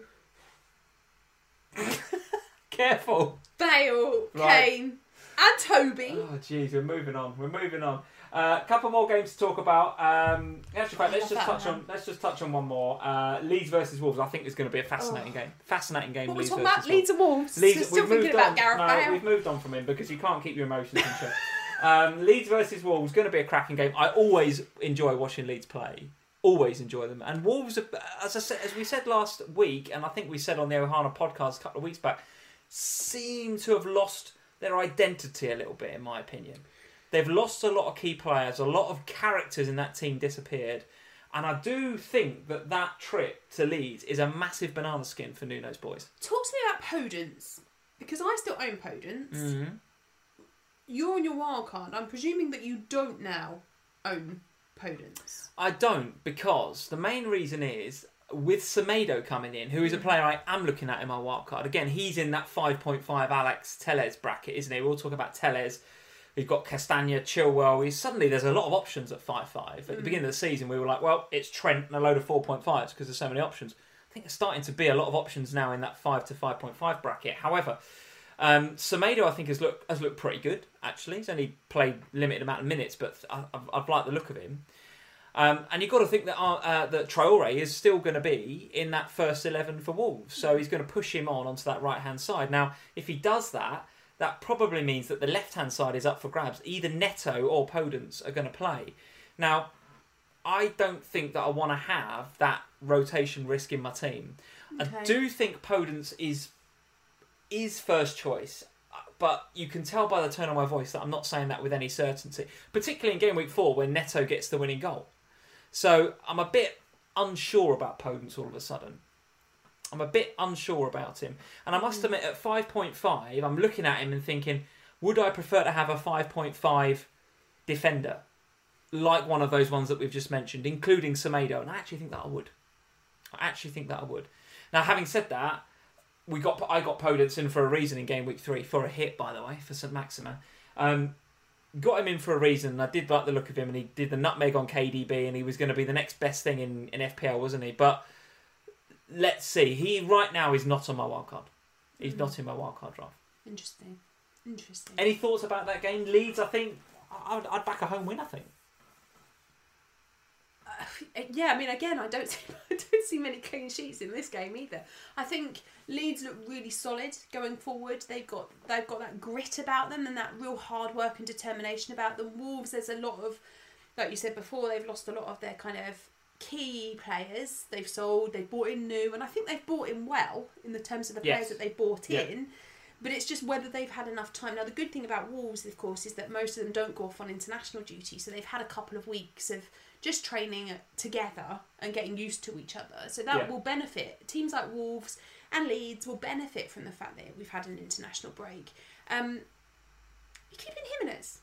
Careful. Bale, Right. Kane, and Toby. Oh, jeez, we're moving on. We're moving on. A uh, couple more games to talk about. Um, actually, I let's love just that touch one. on. Let's just touch on one more. Uh, Leeds versus Wolves. I think is going to be a fascinating Oh. game. Fascinating game. What we're Leeds talking versus about? Leeds and Wolves. Leeds, We're still we've thinking moved about on. Gareth no, Bale. we've moved on from him because you can't keep your emotions in check. Um, Leeds versus Wolves going to be a cracking game. I always enjoy watching Leeds play. Always enjoy them. And Wolves, are- as I said, as we said last week, and I think we said on the Ohana podcast a couple of weeks back, seem to have lost their identity a little bit, in my opinion. They've lost a lot of key players. A lot of characters in that team disappeared. And I do think that that trip to Leeds is a massive banana skin for Nuno's boys. Talk to me about Podence, because I still own Podence. Mm-hmm. You're on your wild card. I'm presuming that you don't now own Podence. I don't, because the main reason is with Semedo coming in, who is a player I am looking at in my wildcard. Again, he's in that five point five Alex Telles bracket, isn't he? We're all talking about Telles. We've got Castagna, Chilwell. He's, suddenly there's a lot of options at five five. At the Mm. beginning of the season, we were like, well, it's Trent and a load of four point fives because there's so many options. I think there's starting to be a lot of options now in that five to five point five bracket. However, um, Semedo, I think, has looked has looked pretty good. actually. He's only played limited amount of minutes, but I, I've, I've liked the look of him. Um, and you've got to think that uh, uh, that Traore is still going to be in that first eleven for Wolves. So he's going to push him on onto that right-hand side. Now, if he does that, that probably means that the left-hand side is up for grabs. Either Neto or Podence are going to play. Now, I don't think that I want to have that rotation risk in my team. Okay. I do think Podence is is first choice, but you can tell by the tone of my voice that I'm not saying that with any certainty, particularly in game week four when Neto gets the winning goal. So I'm a bit unsure about Podence all of a sudden. I'm a bit unsure about him. And I must admit, at five point five, I'm looking at him and thinking, would I prefer to have a five point five defender? Like one of those ones that we've just mentioned, including Semedo. And I actually think that I would. I actually think that I would. Now, having said that, we got I got Podence in for a reason in game week three. For a hit, by the way, for Saint Maximin. Um, got him in for a reason. I did like the look of him, and he did the nutmeg on K D B, and he was going to be the next best thing in, in F P L, wasn't he? But let's see. He right now is not on my wildcard. He's mm. not in my wildcard draft. Interesting. Interesting. Any thoughts about that game? Leeds, I think, I'd, I'd back a home win, I think. Uh, yeah, I mean, again, I don't see, I don't see many clean sheets in this game either. I think Leeds look really solid going forward. They've got they've got that grit about them and that real hard work and determination about them. Wolves, there's a lot of, like you said before, they've lost a lot of their kind of key players. They've sold, they've bought in new, and I think they've bought in well in the terms of the players yes. that they bought yeah. in. But it's just whether they've had enough time. Now, the good thing about Wolves, of course, is that most of them don't go off on international duty, so they've had a couple of weeks of just training together and getting used to each other. So that yeah. will benefit. Teams like Wolves and Leeds will benefit from the fact that we've had an international break. Um, you keeping Jimenez?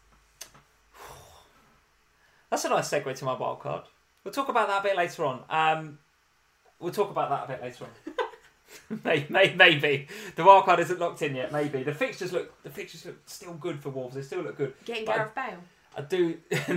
That's a nice segue to my wild card. We'll talk about that a bit later on. Um, we'll talk about that a bit later on. maybe, maybe the wild card isn't locked in yet. Maybe the fixtures look the fixtures look still good for Wolves. They still look good. Getting Gareth Bale. I do.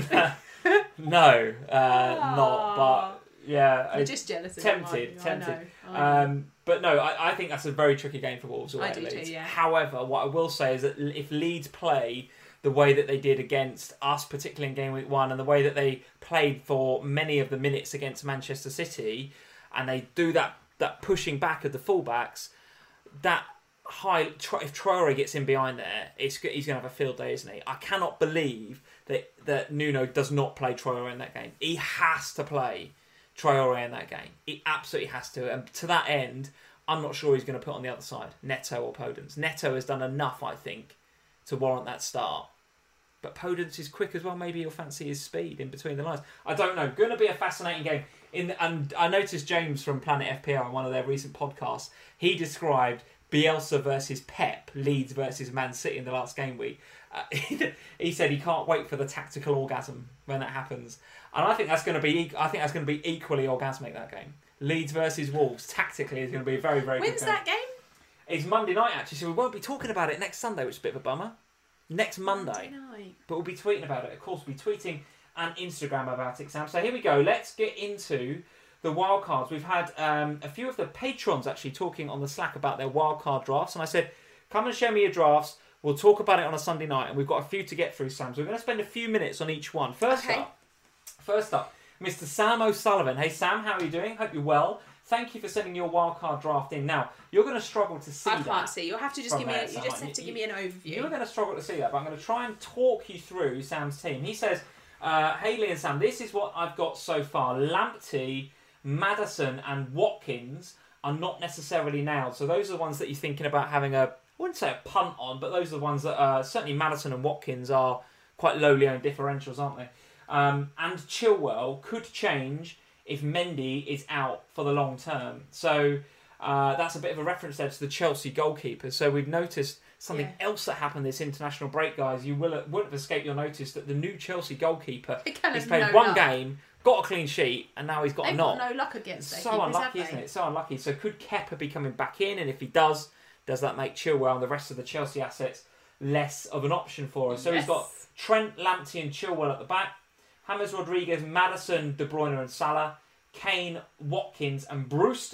no, uh, not. But yeah, you're just jealous. Tempted, of tempted. I know, I know. Um, but no, I, I think that's a very tricky game for Wolves. I do too. Yeah. However, what I will say is that if Leeds play the way that they did against us, particularly in game week one, and the way that they played for many of the minutes against Manchester City, and they do that that pushing back of the fullbacks, that high if Traore gets in behind there, it's he's going to have a field day, isn't he? I cannot believe that that Nuno does not play Traore in that game. He has to play Traore in that game. He absolutely has to. And to that end, I'm not sure he's going to put on the other side Neto or Podence. Neto has done enough, I think, to warrant that start. But Podence is quick as well. Maybe you'll fancy his speed in between the lines. I don't know. Going to be a fascinating game. In the, and I noticed James from Planet F P L in one of their recent podcasts, he described Bielsa versus Pep, Leeds versus Man City in the last game week. Uh, he said he can't wait for the tactical orgasm when that happens, and I think that's going to be. I think that's going to be equally orgasmic, that game. Leeds versus Wolves tactically is going to be a very very. When's good that game? It's Monday night actually, so we won't be talking about it next Sunday, which is a bit of a bummer. Next Monday, Monday night. But we'll be tweeting about it. Of course, we'll be tweeting and Instagram about it, Sam. So here we go. Let's get into the wildcards. We've had um, a few of the patrons actually talking on the Slack about their wildcard drafts, and I said, come and show me your drafts. We'll talk about it on a Sunday night, and we've got a few to get through, Sam. So we're going to spend a few minutes on each one. First okay. up, first up, Mister Sam O'Sullivan. Hey Sam, how are you doing? Hope you're well. Thank you for sending your wildcard draft in. Now, you're going to struggle to see I that. I can't see. You'll have to just give me. A, you Sam. just have to you, give me an overview. You're going to struggle to see that, but I'm going to try and talk you through Sam's team. He says, uh, Hayley and Sam, this is what I've got so far. Lamptey, Maddison and Watkins are not necessarily nailed. So those are the ones that you're thinking about having a, I wouldn't say a punt on, but those are the ones that uh, certainly Maddison and Watkins are quite lowly owned differentials, aren't they? Um, and Chilwell could change if Mendy is out for the long term. So uh, that's a bit of a reference there to the Chelsea goalkeeper. So we've noticed something yeah. else that happened this international break, guys. You will, wouldn't have escaped your notice that the new Chelsea goalkeeper has played no one luck. game, got a clean sheet, and now he's got They've a knock. got no luck against So keepers, unlucky, isn't it? So unlucky. So could Kepa be coming back in? And if he does, does that make Chilwell and the rest of the Chelsea assets less of an option for us? So yes. he's got Trent, Lamptey and Chilwell at the back. James Rodriguez, Maddison, De Bruyne and Salah. Kane, Watkins and Brewster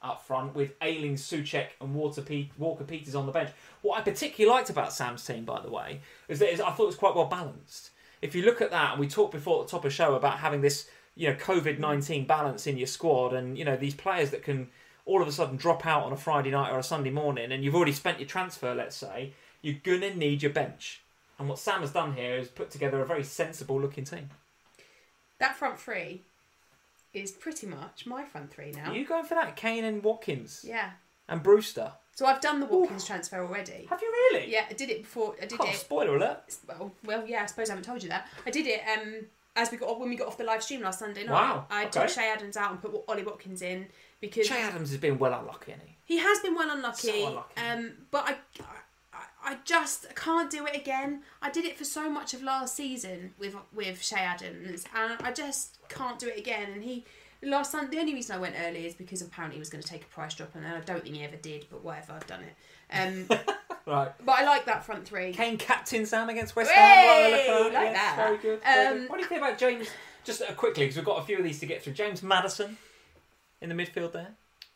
up front with Ayling, Souček and Walker Peters on the bench. What I particularly liked about Sam's team, by the way, is that I thought it was quite well balanced. If you look at that, and we talked before at the top of the show about having this, you know, COVID nineteen balance in your squad, and you know these players that can all of a sudden drop out on a Friday night or a Sunday morning, and you've already spent your transfer, let's say, you're gonna need your bench. And what Sam has done here is put together a very sensible looking team. That front three is pretty much my front three now. Are you going for that? Kane and Watkins? Yeah. And Brewster? So I've done the Watkins Ooh. transfer already. Have you really? Yeah, I did it before. I did oh, it. Spoiler alert. Well, well, yeah. I suppose I haven't told you that. I did it um, as we got when we got off the live stream last Sunday night. Wow. I okay. took Shay Adams out and put Ollie Watkins in because Shay Adams has been well unlucky, hasn't he? He has been well unlucky. So unlucky. Um, but I, I, I just can't do it again. I did it for so much of last season with with Shay Adams, and I just can't do it again. And he. Last Sunday, the only reason I went early is because apparently he was going to take a price drop, and I don't think he ever did. But whatever, I've done it. Um, right. But I like that front three. Kane captain Sam against West Ham. Ham. Like yes, that. Very good. Very Um, good. What do you think about James? Just uh, quickly, because we've got a few of these to get through. James Maddison in the midfield there.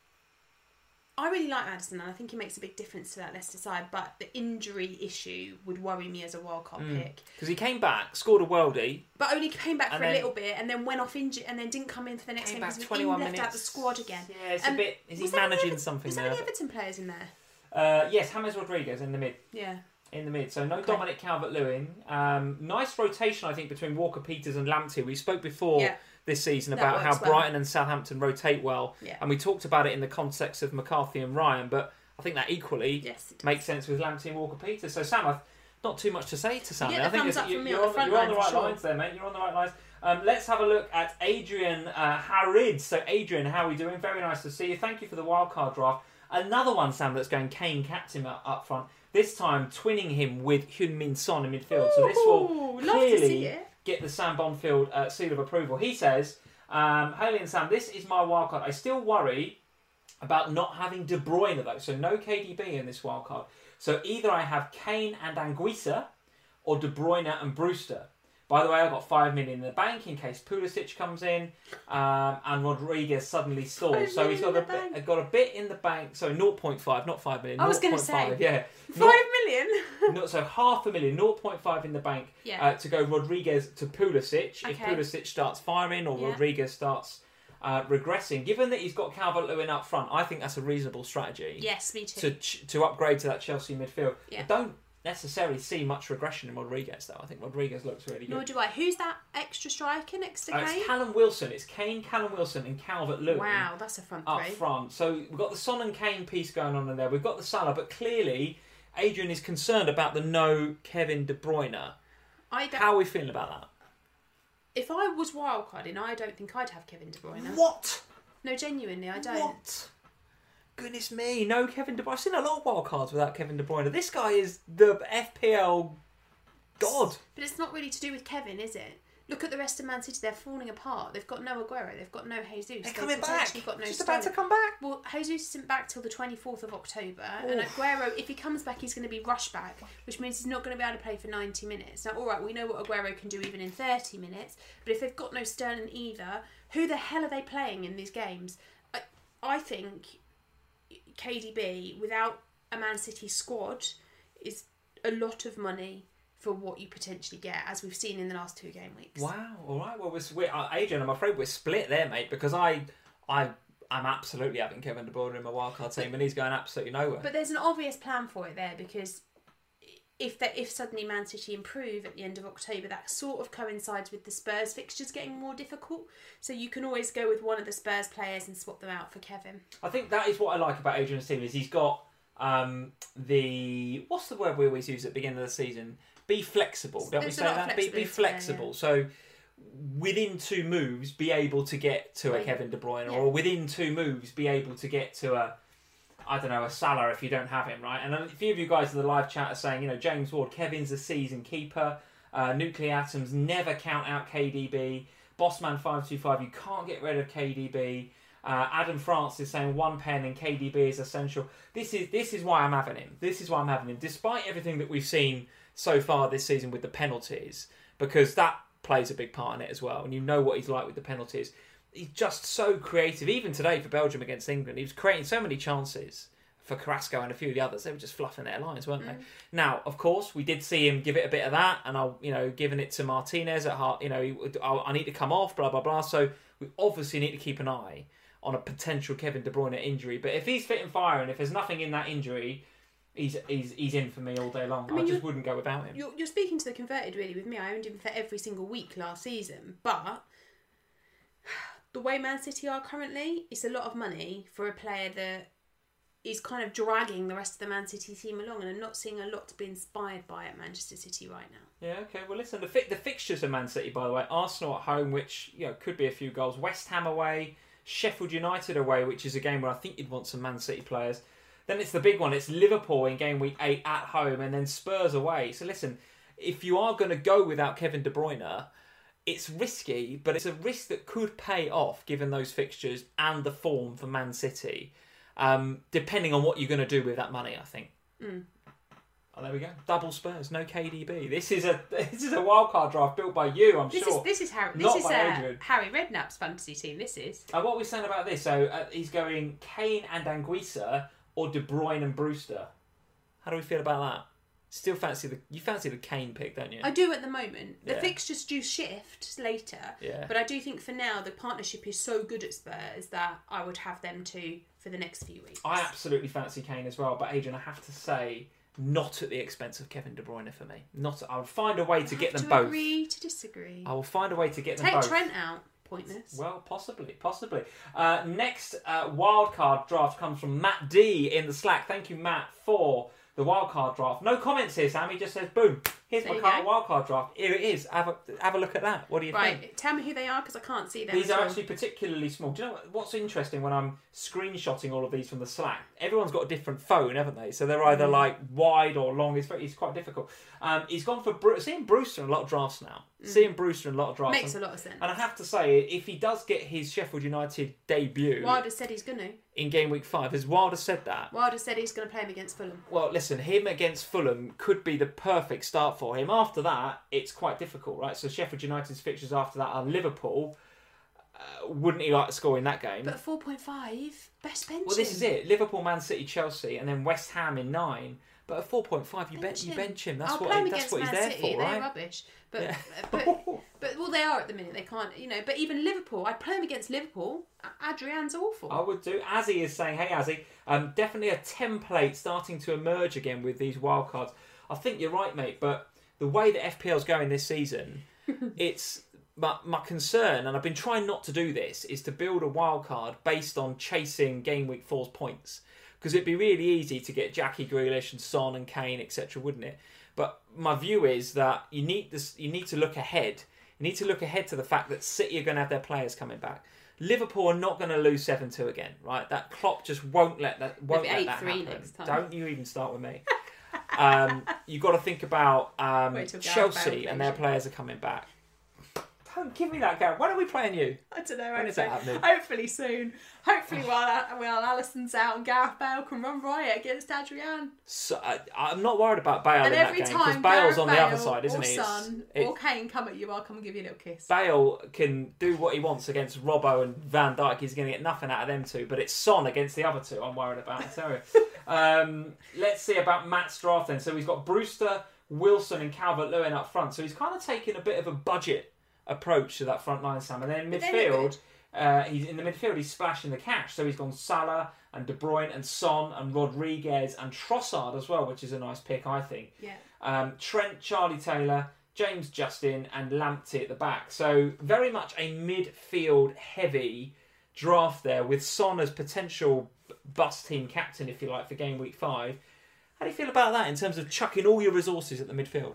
I really like Maddison, and I think he makes a big difference to that Leicester side. But the injury issue would worry me as a wildcard mm. pick because he came back, scored a worldie, but only came back for then, a little bit, and then went off injured, and then didn't come in for the next game because he was left minutes. out the squad again. Yeah, it's um, a bit. Is he was managing Ever- something was there? there any Everton players in there? Uh, yes, James Rodriguez in the mid. Yeah. In the mid, so no okay. Dominic Calvert-Lewin. Um, nice rotation, I think, between Walker Peters and Lamptey. We spoke before yeah. this season that about how well. Brighton and Southampton rotate well, yeah. and we talked about it in the context of McCarthy and Ryan. But I think that equally yes, makes sense with Lamptey and Walker Peters. So Sam, I've not too much to say to Sam. You I think thumbs up you, from you're, me on, on the, you're on the right sure. lines there, mate. You're on the right lines. Um, let's have a look at Adrian uh, Harid. So Adrian, how are we doing? Very nice to see you. Thank you for the wildcard draft. Another one, Sam, that's going Kane captain up, up front. This time twinning him with Heung-min Son in midfield. Ooh, so this will clearly get the Sam Bonfield uh, seal of approval. He says, um, Haley and Sam, this is my wildcard. I still worry about not having De Bruyne though. So no K D B in this wildcard. So either I have Kane and Anguissa or De Bruyne and Brewster. By the way, I've got five million in the bank in case Pulisic comes in um, and Rodriguez suddenly stalls. So he's got a bit, got a bit in the bank. So zero point five, not five million. I was going to say, yeah, five million. Not so half a million, zero point five in the bank yeah. uh, to go Rodriguez to Pulisic. Okay. If Pulisic starts firing or yeah. Rodriguez starts uh, regressing, given that he's got Calvert-Lewin up front, I think that's a reasonable strategy. Yes, me too. To to upgrade to that Chelsea midfield. Yeah. I don't necessarily see much regression in Rodriguez though. I think Rodriguez looks really good. Nor do I. Who's that extra striker next to uh, Kane? It's Callum Wilson. It's Kane, Callum Wilson and Calvert-Lewin. Wow, that's a front up three. front. So we've got the Son and Kane piece going on in there. We've got the Salah, but clearly Adrian is concerned about the no Kevin De Bruyne. I don't, How are we feeling about that? If I was wildcarding, I don't think I'd have Kevin De Bruyne. What? No, genuinely, I don't. What? Goodness me, no Kevin De Bruyne. I've seen a lot of wild cards without Kevin De Bruyne. This guy is the F P L god. But it's not really to do with Kevin, is it? Look at the rest of Man City. They're falling apart. They've got no Aguero. They've got no Jesus. They're coming They've back. Got no Just Sterling. about to come back. Well, Jesus isn't back till the twenty-fourth of October. Oof. And Aguero, if he comes back, he's going to be rushed back, which means he's not going to be able to play for ninety minutes. Now, all right, we know what Aguero can do even in thirty minutes, but if they've got no Sterling either, who the hell are they playing in these games? I, I think K D B, without a Man City squad, is a lot of money for what you potentially get, as we've seen in the last two game weeks. Wow. All right. Well, we're, we're uh, Adrian, I'm afraid we're split there, mate, because I, I, I'm absolutely having Kevin De Bruyne in my wildcard team, and he's going absolutely nowhere. But there's an obvious plan for it there, because if they, if suddenly Man City improve at the end of October, that sort of coincides with the Spurs fixtures getting more difficult. So you can always go with one of the Spurs players and swap them out for Kevin. I think that is what I like about Adrian's team is he's got um, the what's the word we always use at the beginning of the season? Be flexible, don't There's we a say lot of that? Be, be flexibility flexible. there, yeah. So within two moves, be able to get to a Yeah. Kevin De Bruyne, Yeah. or within two moves, be able to get to a, I don't know, a Salah if you don't have him, right? And a few of you guys in the live chat are saying, you know, James Ward, Kevin's a season keeper. Uh, Nuclear Atoms never count out K D B. Bossman five two five, you can't get rid of K D B. Uh, Adam France is saying one pen and K D B is essential. This is this is why I'm having him. This is why I'm having him, despite everything that we've seen so far this season with the penalties, because that plays a big part in it as well. And you know what he's like with the penalties. he's just so creative. Even today for Belgium against England, he was creating so many chances for Carrasco and a few of the others. They were just fluffing their lines, weren't they? Mm. Now, of course, we did see him give it a bit of that, and I'll, you know, giving it to Martinez at heart. You know, I need to come off, blah blah blah. So we obviously need to keep an eye on a potential Kevin De Bruyne injury. But if he's fit and firing, if there's nothing in that injury, he's he's he's in for me all day long. I, mean, I just wouldn't go without him. You're, you're speaking to the converted really with me. I owned him for every single week last season, but the way Man City are currently, it's a lot of money for a player that is kind of dragging the rest of the Man City team along, and I'm not seeing a lot to be inspired by at Manchester City right now. Yeah, okay. Well, listen, the fi- the fixtures of Man City, by the way, Arsenal at home, which you know could be a few goals. West Ham away, Sheffield United away, which is a game where I think you'd want some Man City players. Then it's the big one. It's Liverpool in game week eight at home, and then Spurs away. So listen, if you are going to go without Kevin De Bruyne, it's risky, but it's a risk that could pay off given those fixtures and the form for Man City. Um, depending on what you're going to do with that money, I think. Mm. Oh, there we go. Double Spurs, no K D B. This is a this is a wildcard draft built by you, I'm this sure. Is, this is Harry. This Not is by uh, Adrian. Harry Redknapp's fantasy team. This is. Uh, what are we saying about this? So uh, he's going Kane and Anguissa or De Bruyne and Brewster. How do we feel about that? Still fancy the you fancy the Kane pick, don't you? I do at the moment. The Yeah. fixtures do shift later, Yeah. but I do think for now the partnership is so good at Spurs that I would have them two for the next few weeks. I absolutely fancy Kane as well, but Adrian, I have to say, not at the expense of Kevin De Bruyne for me. Not. I'll find a way to I get have them to both. Agree to disagree. I will find a way to get them Take both. Trent out. Pointless. Well, possibly, possibly. Uh, next uh, wildcard draft comes from Matt D in the Slack. Thank you, Matt, for the wildcard draft. No comments here, Sam. He just says, boom, here's There my you current go. wildcard draft. Here it is. Have a, have a look at that. What do you Right, think? tell me who they are because I can't see them. These at are all. actually particularly small. Do you know what, what's interesting when I'm screenshotting all of these from the Slack? Everyone's got a different phone, haven't they? So they're either Mm. like wide or long. It's very, it's quite difficult. Um, he's gone for Bru- seeing Brewster in a lot of drafts now. Mm. Seeing Brewster in a lot of drafts. Makes and, a lot of sense. and I have to say, if he does get his Sheffield United debut Wilder said he's going to. in game week five, has Wilder said that? Wilder said he's going to play him against Fulham. Well, listen, him against Fulham could be the perfect start for him. After that, it's quite difficult, right? So Sheffield United's fixtures after that are Liverpool. Uh, wouldn't he like to score in that game? But four point five, best bench. Well, this is it. Liverpool, Man City, Chelsea, and then West Ham in nine. But at four point five, you bench, you bench him. That's I'll what play him he, that's against what he's Man there City. for, They're right? rubbish. But, Yeah. but but well, they are at the minute. They can't, you know. But even Liverpool, I'd play him against Liverpool. Adrian's awful. I would do. Azzy is saying, hey Azzy, um, definitely a template starting to emerge again with these wildcards. I think you're right, mate, but the way that F P L's going this season, it's my, my concern, and I've been trying not to do this, is to build a wildcard based on chasing game week four's points. Because it'd be really easy to get Jackie Grealish and Son and Kane, et cetera, wouldn't it? But my view is that you need this. You need to look ahead. You need to look ahead to the fact that City are going to have their players coming back. Liverpool are not going to lose seven two again, right? That Klopp just won't let that won't They'll let be that eight three happen. next time. Don't you even start with me. um, you've got to think about um, Wait till Gareth Chelsea Bale and their plays. players are coming back. Don't give me that, Gareth. When are we playing you? I don't know. When is that hopefully, happening? hopefully soon. Hopefully while while Alisson's out and Gareth Bale can run riot against Adrian. So, I, I'm not worried about Bale And in that every game because time Bale's Gareth on the Bale other side, isn't or he? It's- Son it- or Kane come at you, I'll come and give you a little kiss. Bale can do what he wants against Robbo and Van Dijk. He's going to get nothing out of them two. But it's Son against the other two I'm worried about, I tell you. um, let's see about Matt's draft then. So he's got Brewster, Wilson and Calvert-Lewin up front. So he's kind of taken a bit of a budget approach to that front line, Sam. And then But they look midfield, uh, he's in the midfield, he's splashing the cash. So he's gone Salah and De Bruyne and Son and Rodriguez and Trossard as well, which is a nice pick, I think. Yeah. Um, Trent, Charlie Taylor, James Justin and Lamptey at the back. So very much a midfield heavy draft there with Son as potential bus team captain, if you like, for game week five. How do you feel about that in terms of chucking all your resources at the midfield?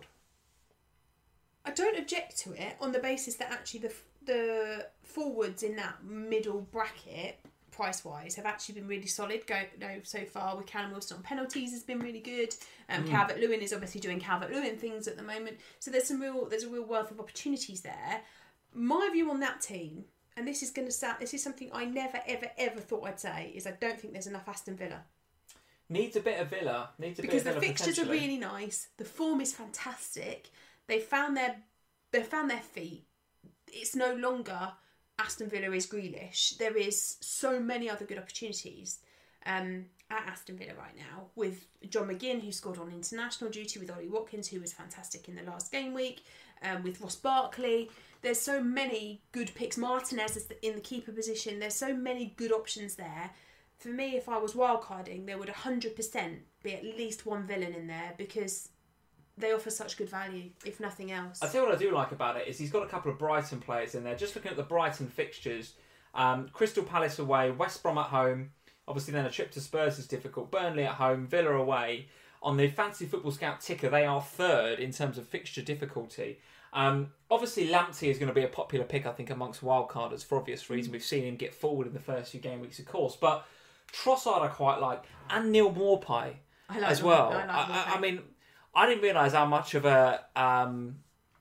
I don't object to it on the basis that actually the the forwards in that middle bracket, price wise, have actually been really solid. Go no so far with Callum Wilson on penalties has been really good. Um, mm. Calvert Lewin is obviously doing Calvert Lewin things at the moment. So there's some real there's a real wealth of opportunities there. My view on that team, and this is going to sound this is something I never ever ever thought I'd say, is I don't think there's enough Aston Villa. Needs a bit of Villa. Needs a because bit of Villa the fixtures are potentially. really nice. The form is fantastic. They found their they found their feet. It's no longer Aston Villa is Grealish, there is so many other good opportunities um, at Aston Villa right now, with John McGinn, who scored on international duty, with Ollie Watkins, who was fantastic in the last game week, um, with Ross Barkley. There's so many good picks. Martinez is in the keeper position. There's so many good options there. For me, if I was wildcarding, there would one hundred percent be at least one villain in there, because they offer such good value, if nothing else. I tell you what I do like about it is he's got a couple of Brighton players in there. Just looking at the Brighton fixtures, um, Crystal Palace away, West Brom at home. Obviously then a trip to Spurs is difficult. Burnley at home, Villa away. On the Fantasy Football Scout ticker, they are third in terms of fixture difficulty. Um, obviously Lamptey is going to be a popular pick, I think, amongst wildcarders for obvious reasons. We've seen him get forward in the first few game weeks, of course. But Trossard I quite like, and Neil Maupay I like as well. I, like I, I, I mean, I didn't realise how much of a... Um,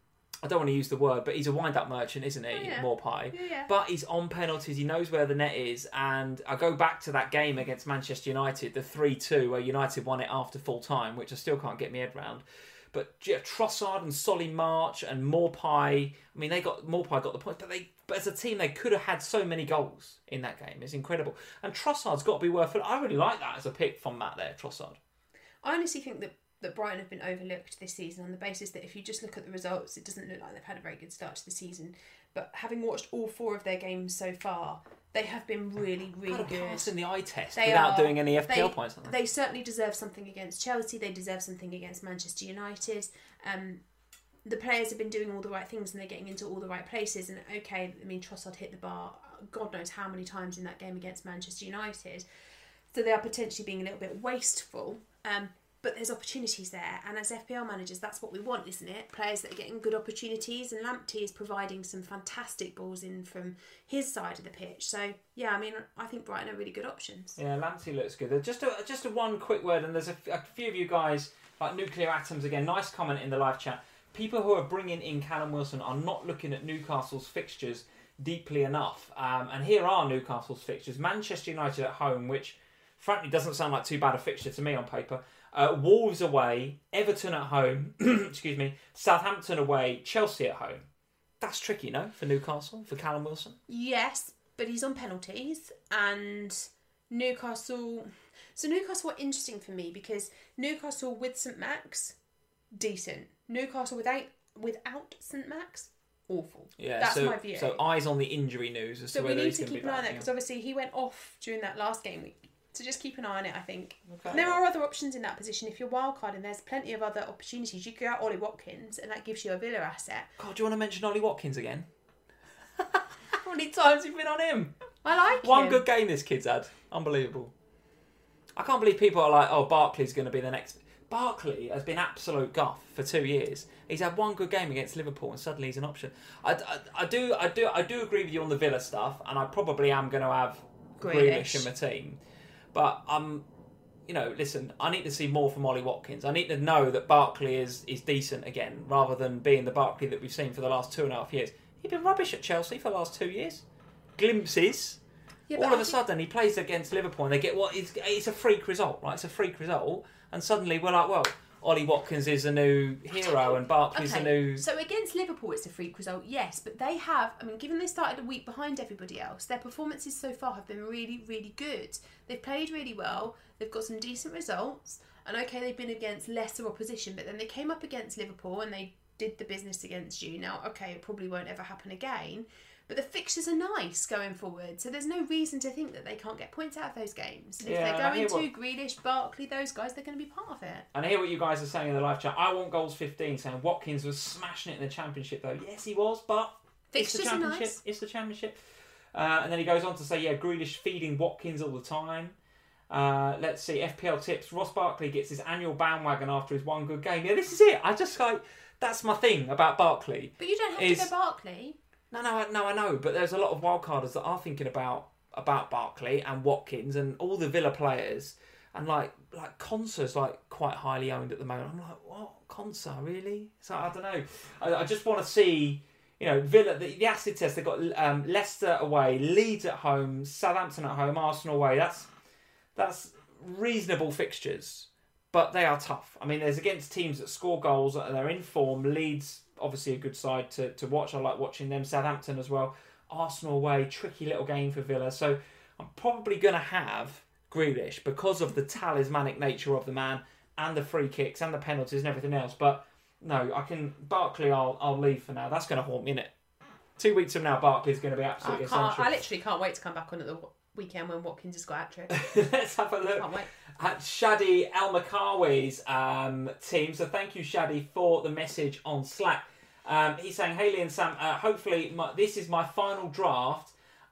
I don't want to use the word, but he's a wind-up merchant, isn't he, oh, yeah. Maupay? Yeah, yeah. But he's on penalties, he knows where the net is, and I go back to that game against Manchester United, the three two, where United won it after full-time, which I still can't get my head round. But yeah, Trossard and Solly March and Maupay, I mean, they got Maupay got the point, but they, but as a team, they could have had so many goals in that game. It's incredible. And Trossard's got to be worth it. I really like that as a pick from Matt there, Trossard. I honestly think that that Brighton have been overlooked this season on the basis that if you just look at the results, it doesn't look like they've had a very good start to the season. But having watched all four of their games so far, they have been really, really Got a good. pass in the eye test They without are, doing any F P L they, points. They certainly deserve something against Chelsea. They deserve something against Manchester United. Um, the players have been doing all the right things and they're getting into all the right places. And okay, I mean, Trossard hit the bar God knows how many times in that game against Manchester United. So they are potentially being a little bit wasteful. Um, But there's opportunities there, and as F P L managers, that's what we want, isn't it? Players that are getting good opportunities, and Lamptey is providing some fantastic balls in from his side of the pitch. So, yeah, I mean, I think Brighton are really good options. Yeah, Lamptey looks good. Just a, just a one quick word, and there's a, a few of you guys, like Nuclear Atoms again, nice comment in the live chat. People who are bringing in Callum Wilson are not looking at Newcastle's fixtures deeply enough. Um, and here are Newcastle's fixtures. Manchester United at home, which frankly doesn't sound like too bad a fixture to me on paper. Uh, Wolves away, Everton at home, excuse me, Southampton away, Chelsea at home. That's tricky, no, for Newcastle, for Callum Wilson? Yes, but he's on penalties, and Newcastle... So Newcastle are interesting for me because Newcastle with St Max, decent. Newcastle without without St Max, awful. Yeah, that's so, my view. So eyes on the injury news as so to we whether need he's to going to be keep an eye on back. that because obviously he went off during that last game week. So just keep an eye on it, I think. Okay. And there are other options in that position. If you're wildcard and there's plenty of other opportunities, you could go out Ollie Watkins and that gives you a Villa asset. God, do you want to mention Ollie Watkins again? How many times have you been on him? I like One him. good game this kid's had. Unbelievable. I can't believe people are like, oh, Barkley's going to be the next... Barkley has been absolute guff for two years. He's had one good game against Liverpool and suddenly he's an option. I, I, I do I do I do agree with you on the Villa stuff, and I probably am going to have Grealish. Grealish in my team. But um, you know, listen, I need to see more from Ollie Watkins. I need to know that Barkley is is decent again, rather than being the Barkley that we've seen for the last two and a half years. He's been rubbish at Chelsea for the last two years. Glimpses. Yeah, but All of I a think- sudden, he plays against Liverpool, and they get what is it's a freak result, right? It's a freak result, and suddenly we're like, well, Ollie Watkins is a new hero, and Barkley's a new. So against Liverpool, it's a freak result, yes, but they have. I mean, given they started a week behind everybody else, their performances so far have been really, really good. They've played really well. They've got some decent results, and okay, they've been against lesser opposition, but then they came up against Liverpool and they did the business against you. Now, okay, it probably won't ever happen again. But the fixtures are nice going forward, so there's no reason to think that they can't get points out of those games. And if Yeah, they're I hear going to what- Grealish, Barkley, those guys, they're going to be part of it. And I hear what you guys are saying in the live chat. I want goals fifteen, saying Watkins was smashing it in the Championship, though. Yes, he was, but it's the Fixtures are Championship. nice. It's the Championship. Uh, and then he goes on to say, yeah, Grealish feeding Watkins all the time. Uh, let's see, F P L tips. Ross Barkley gets his annual bandwagon after his one good game. Yeah, this is it. I just like, that's my thing about Barkley. But you don't have Is- to go Barkley. No, no, I- no, I know, but there's a lot of wildcarders that are thinking about about Barkley and Watkins and all the Villa players, and like like Konsa's like quite highly owned at the moment. I'm like, what, Konsa, really? So I don't know. I, I just want to see, you know, Villa. The, the acid test. They've got um, Leicester away, Leeds at home, Southampton at home, Arsenal away. That's that's reasonable fixtures, but they are tough. I mean, there's against teams that score goals and they're in form. Leeds, obviously a good side to, to watch. I like watching them. Southampton as well. Arsenal away, tricky little game for Villa. So I'm probably going to have Grealish because of the talismanic nature of the man and the free kicks and the penalties and everything else. But no, I can Barkley. I'll I'll leave for now. That's going to haunt me, innit? Two weeks from now, Barkley's going to be absolutely I can't, essential. I literally can't wait to come back on at the weekend when Watkins has got hat-trick. Let's have a look Can't wait. at Shadi El Makawi's um, team. So thank you, Shadi, for the message on Slack. Um, he's saying, Hayley and Sam, uh, hopefully my, this is my final draft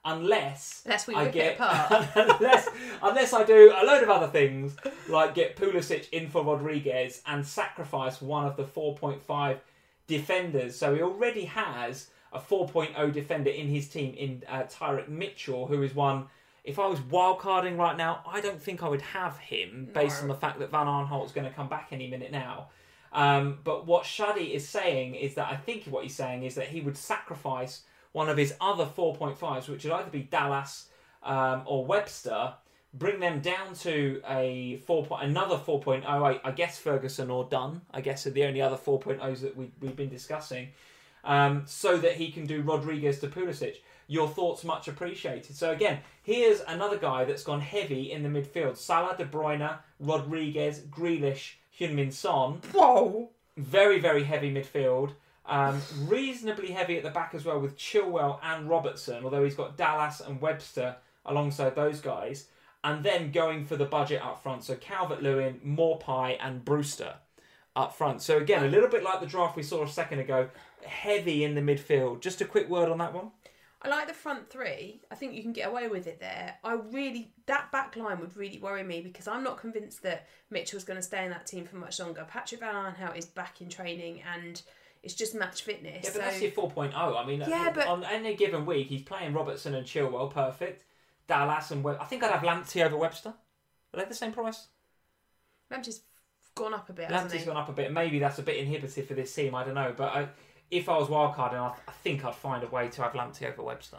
unless Unless we I rip get it apart. unless unless I do a load of other things like get Pulisic in for Rodriguez and sacrifice one of the four point five defenders. So he already has a four point oh defender in his team in uh, Tyrick Mitchell, who is one. If I was wildcarding right now, I don't think I would have him based No. on the fact that Van Aanholt's going to come back any minute now. Um, but what Shadi is saying is that I think what he's saying is that he would sacrifice one of his other four point fives, which would either be Dallas um, or Webster, bring them down to a four point, another four point oh. I, I guess Ferguson or Dunn, I guess, are the only other four point ohs that we, we've been discussing, um, so that he can do Rodriguez to Pulisic. Your thoughts much appreciated. So again, here's another guy that's gone heavy in the midfield. Salah, De Bruyne, Rodriguez, Grealish, Heung-min Son. Whoa! Very, very heavy midfield. Um, reasonably heavy at the back as well with Chilwell and Robertson, although he's got Dallas and Webster alongside those guys. And then going for the budget up front. So Calvert-Lewin, Maupay and Brewster up front. So again, a little bit like the draft we saw a second ago, heavy in the midfield. Just a quick word on that one. I like the front three. I think you can get away with it there. I really, that back line would really worry me because I'm not convinced that Mitchell's going to stay in that team for much longer. Patrick Van Aanholt is back in training and it's just match fitness. Yeah, but so... that's your four point oh. I mean, Yeah, but- on any given week, he's playing Robertson and Chilwell, perfect. Dallas and Web- I think I'd have Lamptey over Webster. Are they the same price? Lamptey's gone up a bit, hasn't Lamptey's he? gone up a bit. Maybe that's a bit inhibitive for this team. I don't know, but I, if I was wildcarding, I, I think I'd find a way to have Lamptey over Webster.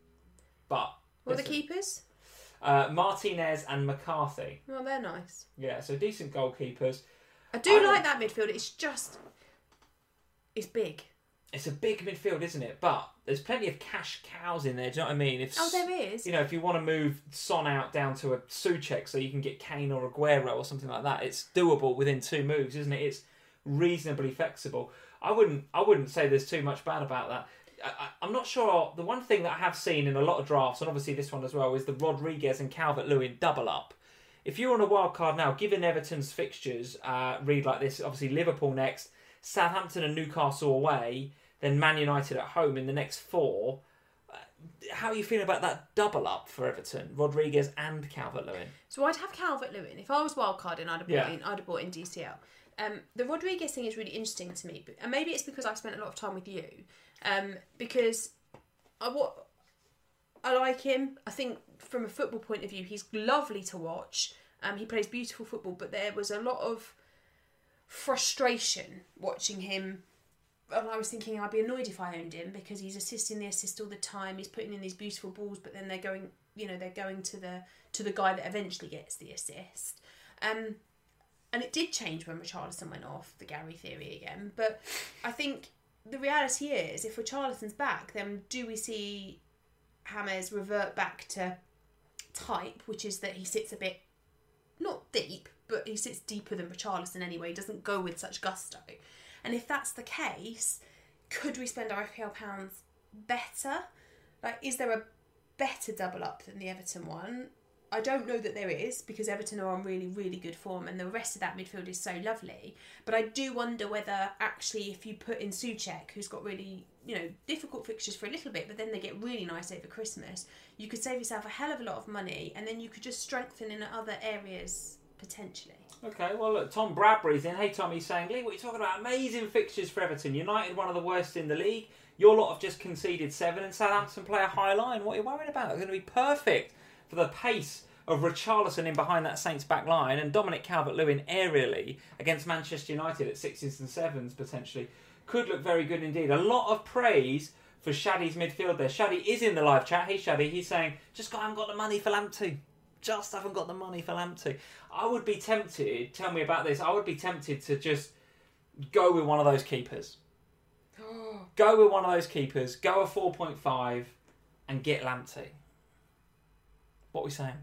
But What are the listen, keepers? uh, Martinez and McCarthy. Well, they're nice. Yeah, so decent goalkeepers. I do I- like that midfield. It's just, it's big. It's a big midfield, isn't it? But there's plenty of cash cows in there. Do you know what I mean? If Oh, there is. You know, if you want to move Son out down to a Souček so you can get Kane or Aguero or something like that, it's doable within two moves, isn't it? It's reasonably flexible. I wouldn't, I wouldn't say there's too much bad about that. I, I, I'm not sure. The one thing that I have seen in a lot of drafts, and obviously this one as well, is the Rodriguez and Calvert-Lewin double up. If you're on a wild card now, given Everton's fixtures uh, read like this, obviously Liverpool next, Southampton and Newcastle away, then Man United at home in the next four. Uh, how are you feeling about that double up for Everton, Rodriguez and Calvert-Lewin? So I'd have Calvert-Lewin. If I was wildcarding, I'd have bought Yeah. in. I'd have bought in D C L. Um, the Rodriguez thing is really interesting to me, but, and maybe it's because I've spent a lot of time with you. Um, because I what I like him. I think from a football point of view, he's lovely to watch. Um, he plays beautiful football, but there was a lot of frustration watching him. And I was thinking I'd be annoyed if I owned him because he's assisting the assist all the time. He's putting in these beautiful balls, but then they're going, you know, they're going to the to the guy that eventually gets the assist. Um, and it did change when Richarlison went off, the Gary theory again. But I think the reality is, if Richarlison's back, then do we see James revert back to type, which is that he sits a bit, not deep, but he sits deeper than Richarlison anyway. He doesn't go with such gusto. And if that's the case, could we spend our F P L pounds better? Like, is there a better double up than the Everton one? I don't know that there is, because Everton are on really, really good form and the rest of that midfield is so lovely. But I do wonder whether actually if you put in Souček, who's got really, you know, difficult fixtures for a little bit, but then they get really nice over Christmas, you could save yourself a hell of a lot of money and then you could just strengthen in other areas potentially. Okay, well, look, Tom Bradbury's in. Hey, Tom, he's saying, Lee, what are you talking about? Amazing fixtures for Everton. United, one of the worst in the league. Your lot have just conceded seven, and Southampton play a high line. What are you worried about? It's going to be perfect for the pace of Richarlison in behind that Saints back line and Dominic Calvert-Lewin aerially against Manchester United at sixes and sevens, potentially. Could look very good indeed. A lot of praise for Shadi's midfield there. Shadi is in the live chat. Hey, Shadi, he's saying, just I haven't got the money for Lamptey. Just haven't got the money for Lamptey. I would be tempted, tell me about this, I would be tempted to just go with one of those keepers. Go with one of those keepers, go a four point five, and get Lamptey. What are we saying?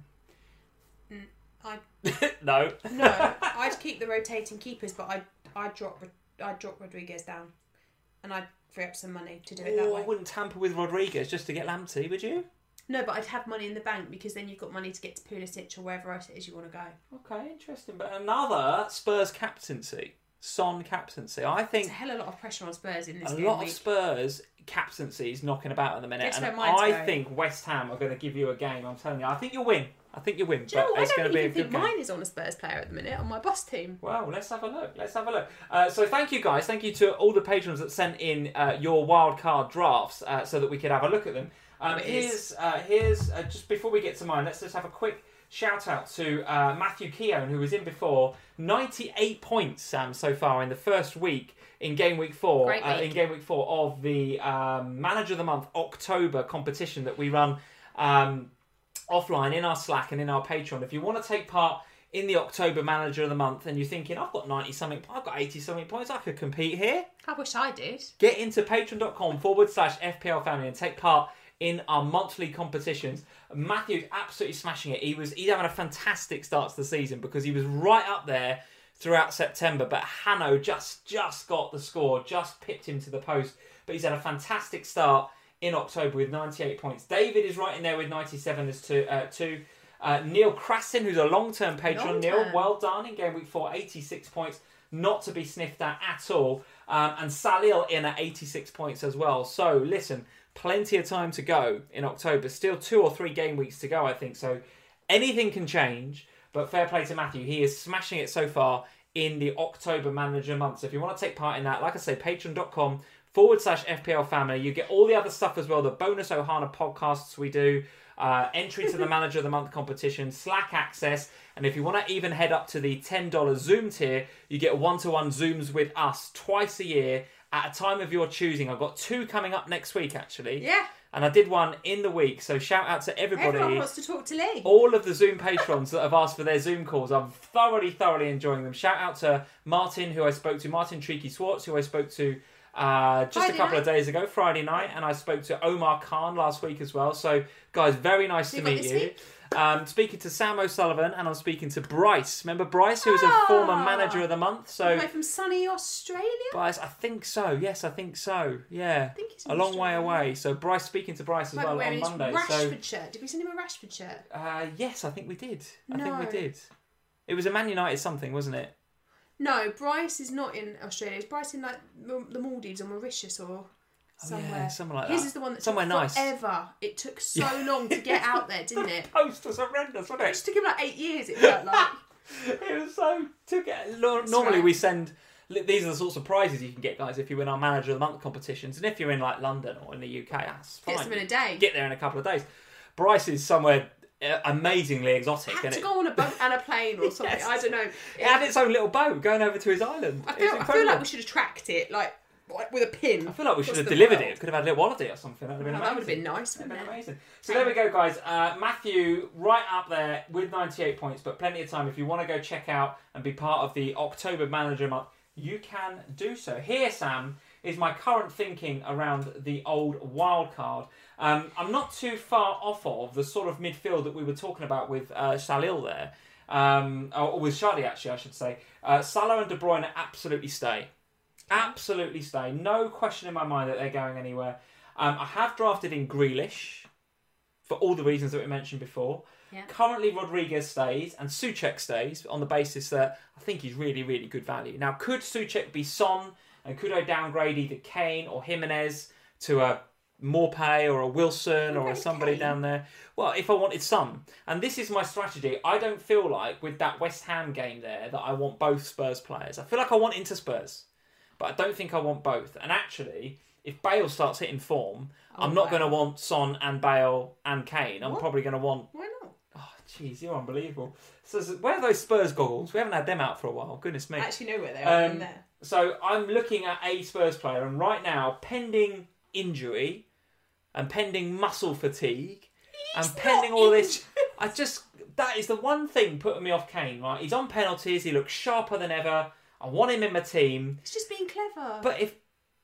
Mm, I no. no. I'd keep the rotating keepers, but I'd I'd drop I'd drop Rodriguez down, and I'd free up some money to do it that Oh, way. I wouldn't tamper with Rodriguez just to get Lamptey, would you? No, but I'd have money in the bank because then you've got money to get to Pulisic or wherever else it is you want to go. Okay, interesting. But another Spurs captaincy, Son captaincy. I think It's a hell of a lot of pressure on Spurs in this a game lot week. of Spurs captaincies knocking about at the minute, Guess and where mine's I going. think West Ham are going to give you a game. I'm telling you, I think you'll win. I think you win, Do you know but what? it's I going don't to be a even good think game. mine is on a Spurs player at the minute on my boss team. Well, let's have a look. Let's have a look. Uh, so thank you guys. Thank you to all the patrons that sent in uh, your wild card drafts uh, so that we could have a look at them. Um, Oh, it here's is. uh, here's uh, just before we get to mine, let's just have a quick shout out to uh, Matthew Keown, who was in before. ninety-eight points, Sam, so far in the first week in game week four. Great Uh, week. in game week four of the um, Manager of the Month October competition that we run um, offline in our Slack and in our Patreon. If you want to take part in the October Manager of the Month and you're thinking, I've got ninety something, I've got eighty something points, I could compete here. I wish I did. Get into patreon.com forward slash FPL family and take part in our monthly competitions. Matthew's absolutely smashing it. He was he's having a fantastic start to the season because he was right up there throughout September, but Hanno just just got the score, just pipped him to the post. But he's had a fantastic start in October with ninety-eight points. David is right in there with ninety-seven as two. Uh, two. Uh, Neil Krassin, who's a long-term patron. Long Neil, term. well done in game week four, eighty-six points, not to be sniffed at at all. Um, and Salil in at eighty-six points as well. So listen, plenty of time to go in October. Still two or three game weeks to go, I think. So anything can change. But fair play to Matthew. He is smashing it so far in the October Manager month. So if you want to take part in that, like I say, patreon.com forward slash FPL family. You get all the other stuff as well. The bonus Ohana podcasts we do. Uh, entry to the Manager of the Month competition, Slack access, and if you want to even head up to the ten dollars Zoom tier, you get one-to-one Zooms with us twice a year at a time of your choosing. I've got two coming up next week, actually. Yeah. And I did one in the week, so shout out to everybody. Everyone wants to talk to Lee. All of the Zoom patrons that have asked for their Zoom calls, I'm thoroughly, thoroughly enjoying them. Shout out to Martin, who I spoke to, Martin Tricky Swartz, who I spoke to uh, just Friday a couple night. of days ago, Friday night, and I spoke to Omar Khan last week as well. So, guys, very nice Who to got meet this you. week? Um, speaking to Sam O'Sullivan, and I'm speaking to Bryce. Remember Bryce, who was a Ah. former Manager of the Month? So, Away from sunny Australia? Bryce, I think so. Yes, I think so. Yeah, think he's in a long way Australia. away. So, Bryce speaking to Bryce as Might be well wearing on his Monday. So. Rashford shirt. Did we send him a Rashford shirt? Uh, yes, I think we did. I think we No. did. It was a Man United something, wasn't it? No, Bryce is not in Australia. Is Bryce in like M- the Maldives or Mauritius or somewhere? Oh, yeah, somewhere like His that. is the one that Somewhere took nice. forever. It took so long to get out there, didn't it? Post was horrendous, wasn't It it? just took him like eight years. It felt like. It was so. Took it. no- Normally right. we send. These are the sorts of prizes you can get, guys, if you win our Manager of the Month competitions, and if you're in like London or in the U K, that's fine. Gets them in a day. Get there in a couple of days. Bryce is somewhere uh, amazingly exotic, Had and to it, go on a boat and a plane or something. Yes. I don't know. it had its own little boat going over to his island. I It was feel, I feel incredible. like we should have tracked it, like like, with a pin. I feel like we should across have the delivered world. it. Could have had a little holiday or something. That would have been Oh, that would amazing. have been nice, That'd wouldn't been it? amazing. So there we go, guys. Uh, Matthew, right up there with ninety-eight points, but plenty of time. If you want to go check out and be part of the October Manager Month, you can do so. Here, Sam, is my current thinking around the old wild card. Um, I'm not too far off of the sort of midfield that we were talking about with uh, Salil there. Um, or with Shadi, actually, I should say. Uh, Salah and De Bruyne absolutely stay. Absolutely stay. No question in my mind that they're going anywhere. Um, I have drafted in Grealish for all the reasons that we mentioned before. Yeah. Currently, Rodriguez stays and Souček stays on the basis that I think he's really, really good value. Now, could Souček be Son, and could I downgrade either Kane or Jimenez to a Morpay or a Wilson or a Okay, somebody Kane. down there? Well, if I wanted Son. And this is my strategy. I don't feel like with that West Ham game there that I want both Spurs players. I feel like I want into Spurs, but I don't think I want both. And actually, if Bale starts hitting form, Oh, I'm not wow. going to want Son and Bale and Kane. I'm What? probably going to want... Why not? Oh, jeez, you're unbelievable. So, so where are those Spurs goggles? We haven't had them out for a while. Goodness me. I actually know where they are. Um, in there. So I'm looking at a Spurs player, and right now, pending injury and pending muscle fatigue and pending not all this, I just that is the one thing putting me off Kane. Right, he's on penalties. He looks sharper than ever. I want him in my team. It's just being clever. But if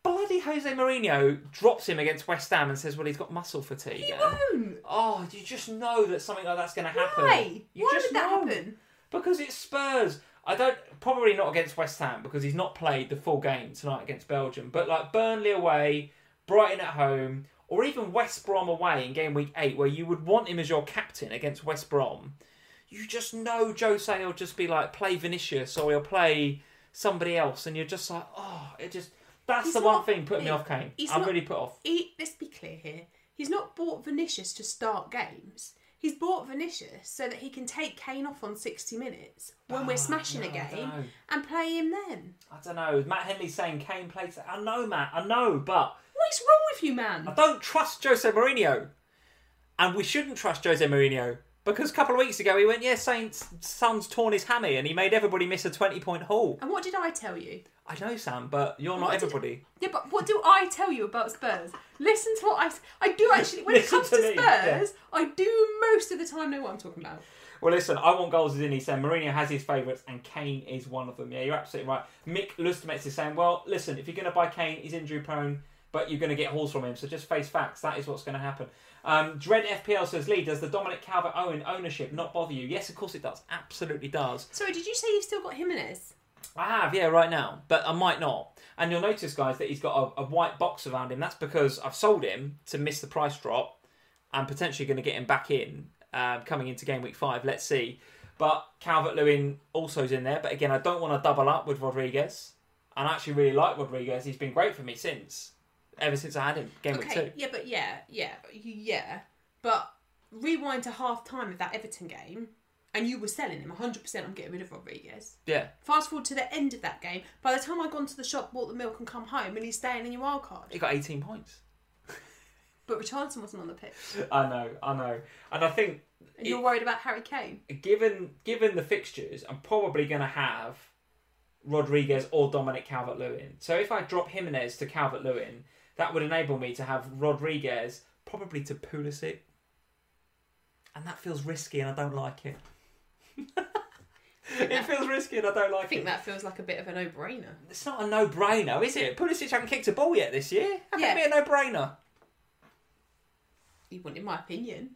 bloody Jose Mourinho drops him against West Ham and says, well, he's got muscle fatigue. He and, won't. Oh, you just know that something like that's going to happen. Why? You Why just would that know. happen? Because it's Spurs. I don't probably not against West Ham because he's not played the full game tonight against Belgium. But like Burnley away, Brighton at home, or even West Brom away in game week eight, where you would want him as your captain against West Brom, you just know Jose will just be like play Vinicius or he'll play somebody else, and you're just like, oh, it just that's He's the not- one thing putting me he- off Kane. he's I'm not- really put off. He, let's be clear here. He's not bought Vinicius to start games. He's bought Vinicius so that he can take Kane off on sixty minutes when Oh, we're smashing no, a I game don't know. and play him then. I don't know. Matt Henley's saying Kane plays. I know, Matt. I know, but What is wrong with you, man? I don't trust Jose Mourinho. And we shouldn't trust Jose Mourinho. Because a couple of weeks ago he went, yeah, Saints' son's torn his hammy and he made everybody miss a twenty-point haul. And what did I tell you? I know, Sam, but you're not What did- everybody. Yeah, but what do I tell you about Spurs? Listen to what I... s- I do actually... When it Listen comes to to, me, Spurs, yeah. I do most of the time know what I'm talking about. Well, listen, I want goals as in. He's saying Mourinho has his favourites and Kane is one of them. Yeah, you're absolutely right. Mick Lustemets is saying, well, listen, if you're going to buy Kane, he's injury prone, but you're going to get hauls from him, so just face facts. That is what's going to happen. Um, Dread F P L says, Lee, does the Dominic Calvert-Owen ownership not bother you? Yes, of course it does. Absolutely does. Sorry, did you say you've still got Jimenez? I have, yeah, right now, but I might not. And you'll notice, guys, that he's got a, a white box around him. That's because I've sold him to miss the price drop. I'm potentially going to get him back in uh, coming into game week five. Let's see. But Calvert-Lewin also is in there. But again, I don't want to double up with Rodriguez. And I actually really like Rodriguez. He's been great for me since. Ever since I had him, game week Okay, two. yeah, but yeah, yeah, yeah. But rewind to half time of that Everton game, and you were selling him one hundred percent on getting rid of Rodriguez. Yeah. Fast forward to the end of that game. By the time I'd gone to the shop, bought the milk, and come home, and he's staying in your wild card. He got eighteen points. But Richarlison wasn't on the pitch. I know, I know. And I think... And you're worried about Harry Kane. Given given the fixtures, I'm probably going to have Rodriguez or Dominic Calvert-Lewin. So if I drop Jimenez to Calvert-Lewin, that would enable me to have Rodriguez probably to Pulisic. And that feels risky and I don't like it. It feels risky and I don't like I think it. that feels like a bit of a no-brainer. It's not a no-brainer, is it? Pulisic hasn't kicked a ball yet this year. How can Yeah. it be a no-brainer? You want, in my opinion.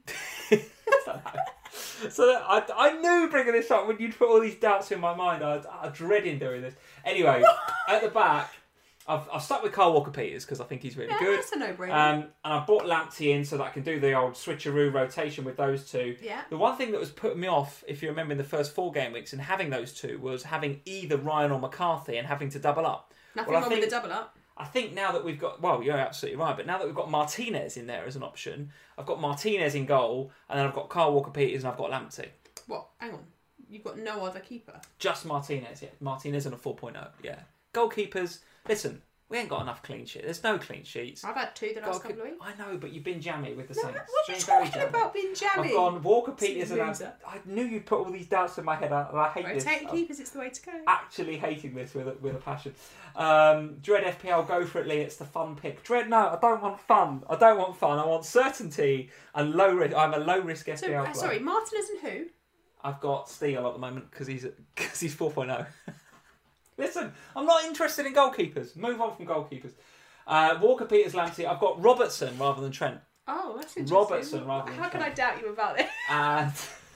So I, I knew bringing this up when you'd put all these doubts in my mind. I, I'm dreading doing this. Anyway, at the back, I've, I've stuck with Kyle Walker-Peters because I think he's really Yeah, good. that's a no-brainer. Um, and I brought Lamptey in so that I can do the old switcheroo rotation with those two. Yeah. The one thing that was putting me off, if you remember in the first four game weeks, and having those two was having either Ryan or McCarthy and having to double up. Nothing well, I wrong think- with the double up. I think now that we've got, well, you're absolutely right, but now that we've got Martinez in there as an option, I've got Martinez in goal, and then I've got Kyle Walker-Peters and I've got Lamptey. What? Hang on. You've got no other keeper. Just Martinez, yeah. Martinez and a four point oh, yeah. Goalkeepers, listen, we ain't got enough clean sheets. There's no clean sheets. I've had two the last Goalkeep- couple of weeks. I know, but you've been jammy with the No, Saints. what are you Been very talking jammy. about being jammy? I've gone Walker Peters and I, Loser. I knew you'd put all these doubts in my head and I hate this. Rotate I'm keepers, it's the way to go. actually hating this with a, with a passion. Um, Dread F P L, go for it, Lee. It's the fun pick. Dread, no, I don't want fun. I don't want fun. I want certainty and low risk. I'm a low risk F P L So, player. uh, sorry, Martinez and who? I've got Steele at the moment because he's because he's four point oh. Listen, I'm not interested in goalkeepers. Move on from goalkeepers. Uh, Walker Peters, Lamptey. I've got Robertson rather than Trent. Oh, that's interesting. Robertson rather than How can I Trent. doubt you about it? And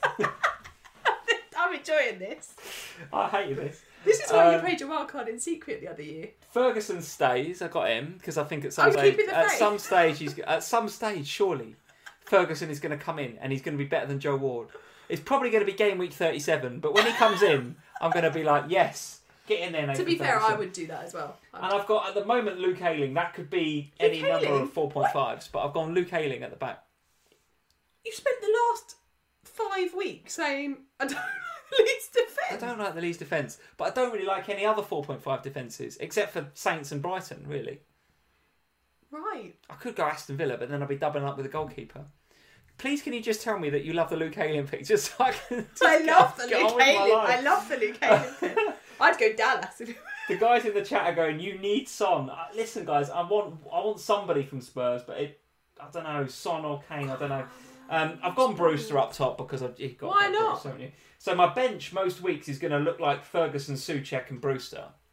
I'm enjoying this. I hate this. This is why you Um, played your wild card in secret the other year. Ferguson stays. I got him because I think at some Oh, stage, keeping the at faith. some stage, he's at some stage, surely Ferguson is going to come in and he's going to be better than Joe Ward. It's probably going to be game week thirty-seven, but when he comes in, I'm going to be like, yes, get in there, Nathan To be fair, Ferguson. I would do that as well. And I've got at the moment Luke Ayling. That could be Luke any number Ayling? of four point fives, but I've gone Luke Ayling at the back. You spent the last five weeks saying, I don't know, Leeds I defence. don't like the Leeds defence, but I don't really like any other four point five defences except for Saints and Brighton. Really, Right. I could go Aston Villa, but then I'd be doubling up with a goalkeeper. Please, can you just tell me that you love the Luke Ayling pick, just so I can? Just I love get- the get on Luke with my Ayling. life? I love the Luke Ayling pick. I'd go Dallas. The guys in the chat are going, "You need Son." Uh, Listen, guys, I want I want somebody from Spurs, but it, I don't know, Son or Kane. I don't know. Um, I've gone Brewster up top because I've you've got Why to not? Brewster, haven't you? So my bench most weeks is going to look like Ferguson, Souček, and Brewster.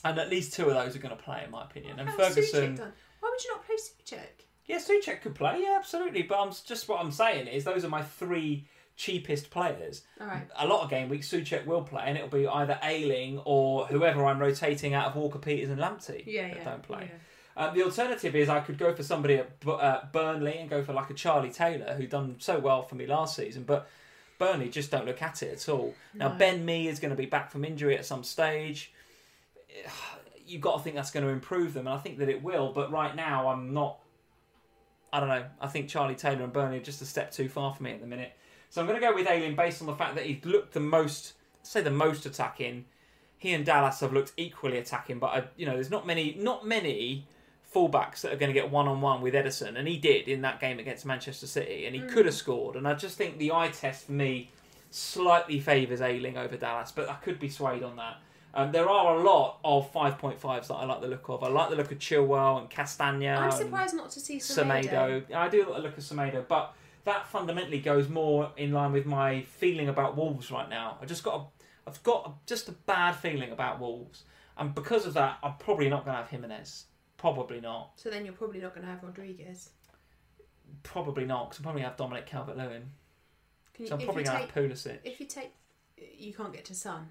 And at least two of those are going to play, in my opinion. And How's Ferguson... Souček done? Why would you not play Souček? Yeah, Souček could play, yeah, absolutely. But I'm just what I'm saying is those are my three cheapest players. All right. A lot of game weeks, Souček will play, and it'll be either Ayling or whoever I'm rotating out of Walker, Peters and Lamptey Yeah, that yeah. don't play. Yeah. Um, the alternative is I could go for somebody at B- uh, Burnley and go for like a Charlie Taylor, who done so well for me last season, but Burnley just don't look at it at all. Now, No. Ben Mee is going to be back from injury at some stage. You've got to think that's going to improve them, and I think that it will, but right now I'm not... I don't know. I think Charlie Taylor and Burnley are just a step too far for me at the minute. So I'm going to go with Ayling based on the fact that he's looked the most, say the most attacking. He and Dallas have looked equally attacking, but I, you know, there's not many, not many fullbacks that are going to get one on one with Ederson, and he did in that game against Manchester City, and he mm. could have scored. And I just think the eye test for me slightly favours Ayling over Dallas, but I could be swayed on that. Um, there are a lot of five point fives that I like the look of. I like the look of Chilwell and Castagna. I'm surprised not to see Semedo. Semedo. I do like the look of Semedo, but that fundamentally goes more in line with my feeling about Wolves right now. I just got, a, I've got a, just a bad feeling about Wolves, and because of that, I'm probably not going to have Jimenez. Probably not. So then you're probably not going to have Rodriguez. Probably not, because I'm probably have Dominic Calvert-Lewin. Can you, So I'm probably going to have Pulisic. If you take, you can't get to Son.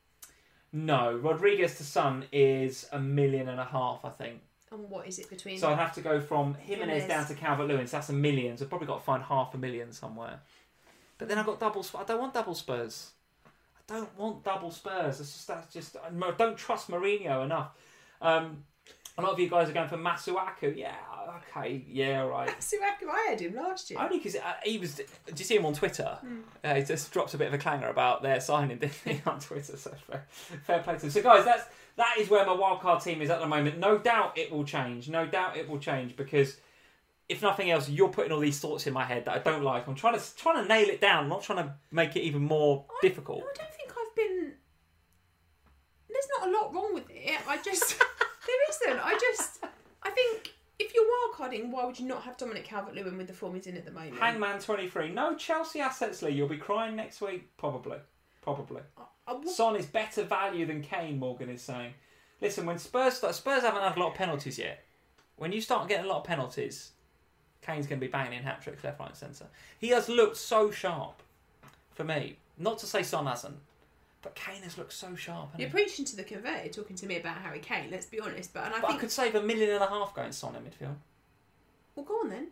No, Rodriguez to Son is a million and a half, I think. And what is it between? So I'd have to go from Jimenez Jimenez. down to Calvert-Lewin, so that's a million. So I've probably got to find half a million somewhere. But then I've got double Spurs. I don't want double Spurs. I don't want double Spurs. It's just, that's just, I don't trust Mourinho enough. Um, a lot of you guys are going for Masuaku. Yeah, okay, yeah, right. Masuaku, I had him last year. Only because uh, he was... Did you see him on Twitter? Mm. Uh, he just dropped a bit of a clanger about their signing, didn't he, on Twitter? So fair, fair play to him. So guys, that's that is where my wildcard team is at the moment. No doubt it will change. No doubt it will change because if nothing else, you're putting all these thoughts in my head that I don't like. I'm trying to trying to nail it down. I'm not trying to make it even more I, difficult. I don't think I've been... There's not a lot wrong with it. I just... there isn't. I just... I think... If you're wildcarding, why would you not have Dominic Calvert-Lewin with the form he's in at the moment? Hangman twenty-three. No Chelsea assets, Lee. You'll be crying next week. Probably. Probably. I, I w- Son is better value than Kane, Morgan is saying. Listen, when Spurs start, Spurs haven't had a lot of penalties yet. When you start getting a lot of penalties, Kane's going to be banging in hat-tricks left, right and centre. He has looked so sharp for me. Not to say Son hasn't. But Kane has looked so sharp. You're he? preaching to the converted, talking to me about Harry Kane, let's be honest. But, and I but think... I could save a million and a half going Son in midfield. Well, go on then.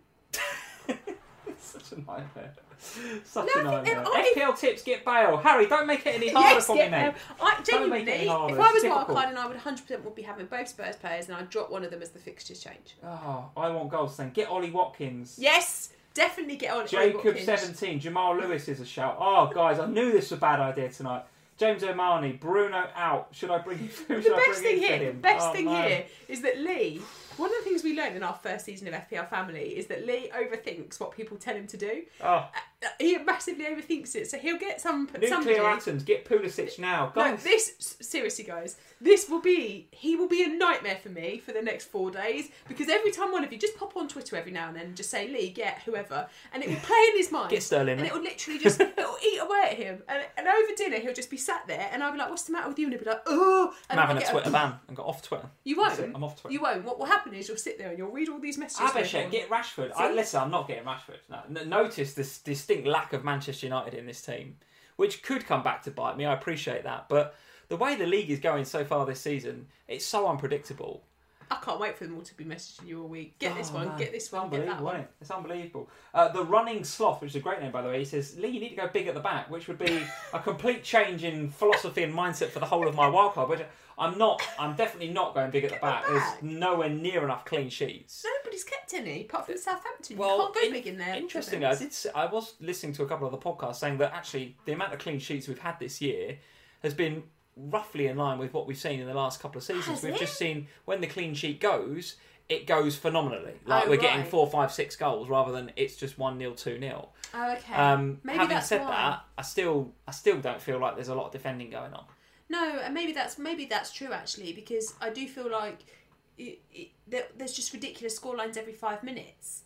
It's such a nightmare. Such No, a I think nightmare. that- I- F P L tips, get Bale. Harry, don't make it any harder Yes, for get me, mate. Bale. I Don't genuinely, make it any harder. if I was It's difficult. wildcarding, I would one hundred percent would be having both Spurs players, and I'd drop one of them as the fixtures change. Oh, I want goals then. Get Ollie Watkins. Yes, definitely get on. Jacob seventeen, Jamal Lewis is a shout. Oh, guys, I knew this was a bad idea tonight. James O'Mahony, Bruno out. Should I bring? Who The should I best bring thing in for here, the him? best Oh, thing no. here is that Lee. One of the things we learned in our first season of F P L Family is that Lee overthinks what people tell him to do. Oh, Uh, He massively overthinks it, so he'll get some somebody. nuclear atoms. Get Pulisic now, No, guys. this seriously, guys. This will be he will be a nightmare for me for the next four days because every time one of you just pop on Twitter every now and then and just say Lee, get whoever, and it will play in his mind. Get Sterling. And mate. it will literally just it'll eat away at him. And, and over dinner he'll just be sat there, and I'll be like, "What's the matter with you?" And he'll be like, "Oh." I'm And having I'll a get Twitter ban and got off Twitter. You That's won't. it, I'm off Twitter. You won't. What will happen is you'll sit there and you'll read all these messages. Abhishek, get Rashford. I, See? listen, I'm not getting Rashford. No. N- Notice this distinct lack of Manchester United in this team, which could come back to bite me. I appreciate that. But the way the league is going so far this season, it's so unpredictable. I can't wait for them all to be messaging you all week. Get this Oh, one, man. get this It's one, get that unbelievable, one. isn't it? It's unbelievable. Uh, the Running Sloth, which is a great name, by the way, he says, Lee, you need to go big at the back, which would be a complete change in philosophy and mindset for the whole of my wildcard. Which I'm not, I'm definitely not going big at the Get the back. back. There's nowhere near enough clean sheets. Nobody's kept any, apart from Southampton. Well, you can't go in- big in there. Interesting, I did. s- I was listening to a couple of the podcasts saying that actually the amount of clean sheets we've had this year has been roughly in line with what we've seen in the last couple of seasons. Has we've it? just seen when the clean sheet goes, it goes phenomenally. Like Oh, we're getting right. four, five, six goals rather than it's just one nil, two nil. Oh, okay. Um, Maybe having that's said why. that, I still, I still don't feel like there's a lot of defending going on. No, and maybe that's maybe that's true actually, because I do feel like it, it, there, there's just ridiculous scorelines every five minutes.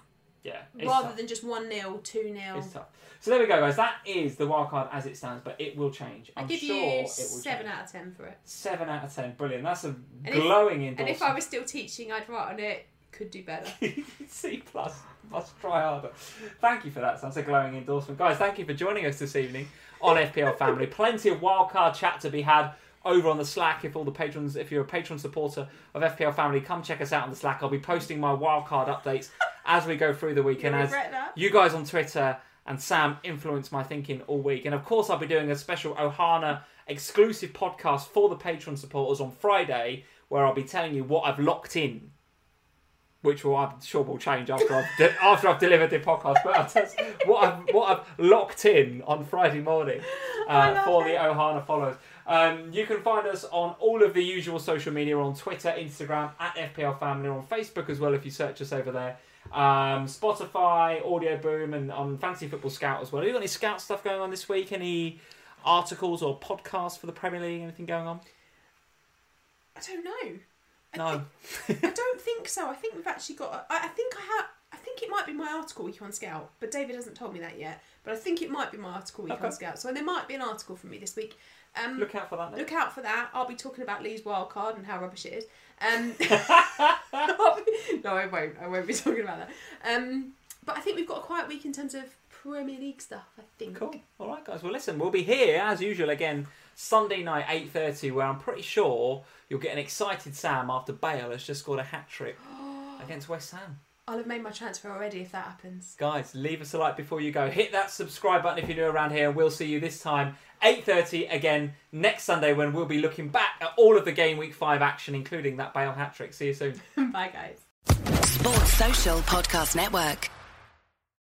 Yeah, it's rather tough. than just one nil, two nil. It's tough. So there we go, guys. That is the wildcard as it stands, but it will change. I'm I give sure you it will seven change. out of ten for it. Seven out of ten. Brilliant. That's a And if- glowing And endorsement. if I was still teaching, I'd write on it, could do better. C plus. Must try harder. Thank you for that. That's a glowing endorsement. Guys, thank you for joining us this evening on F P L Family. Plenty of wildcard chat to be had over on the Slack. If all the patrons, if you're a patron supporter of F P L Family, come check us out on the Slack. I'll be posting my wildcard updates as we go through the week. You'll And as regret that. you guys on Twitter and Sam influence my thinking all week. And of course, I'll be doing a special Ohana exclusive podcast for the patron supporters on Friday, where I'll be telling you what I've locked in, which will, I'm sure will change after I've de- after I've delivered the podcast. But I'll tell you what I've what I've locked in on Friday morning uh, for the Ohana followers. Um, you can find us on all of the usual social media, on Twitter, Instagram at F P L Family, or on Facebook as well if you search us over there. Um, Spotify, Audio Boom, and on Fantasy Football Scout as well. Have you got any Scout stuff going on this week? Any articles or podcasts for the Premier League? Anything going on? I don't know. I No. Think, I don't think so. I think we've actually got. A, I, I think I have. I think it might be my article week on Scout, but David hasn't told me that yet. But I think it might be my article week Okay. on Scout. So there might be an article from me this week. Um, Look out for that then. Look out for that. I'll be talking about Lee's wildcard and how rubbish it is. Um, no, I won't. I won't be talking about that. Um, but I think we've got a quiet week in terms of Premier League stuff, I think. Cool. All right, guys. Well, listen, we'll be here as usual again Sunday night, eight thirty, where I'm pretty sure you'll get an excited Sam after Bale has just scored a hat trick against West Ham. I'll have made my transfer already if that happens. Guys, leave us a like before you go. Hit that subscribe button if you're new around here, and we'll see you this time eight thirty again next Sunday, when we'll be looking back at all of the game week five action, including that Bale hat trick. See you soon. Bye, guys. Sports Social Podcast Network.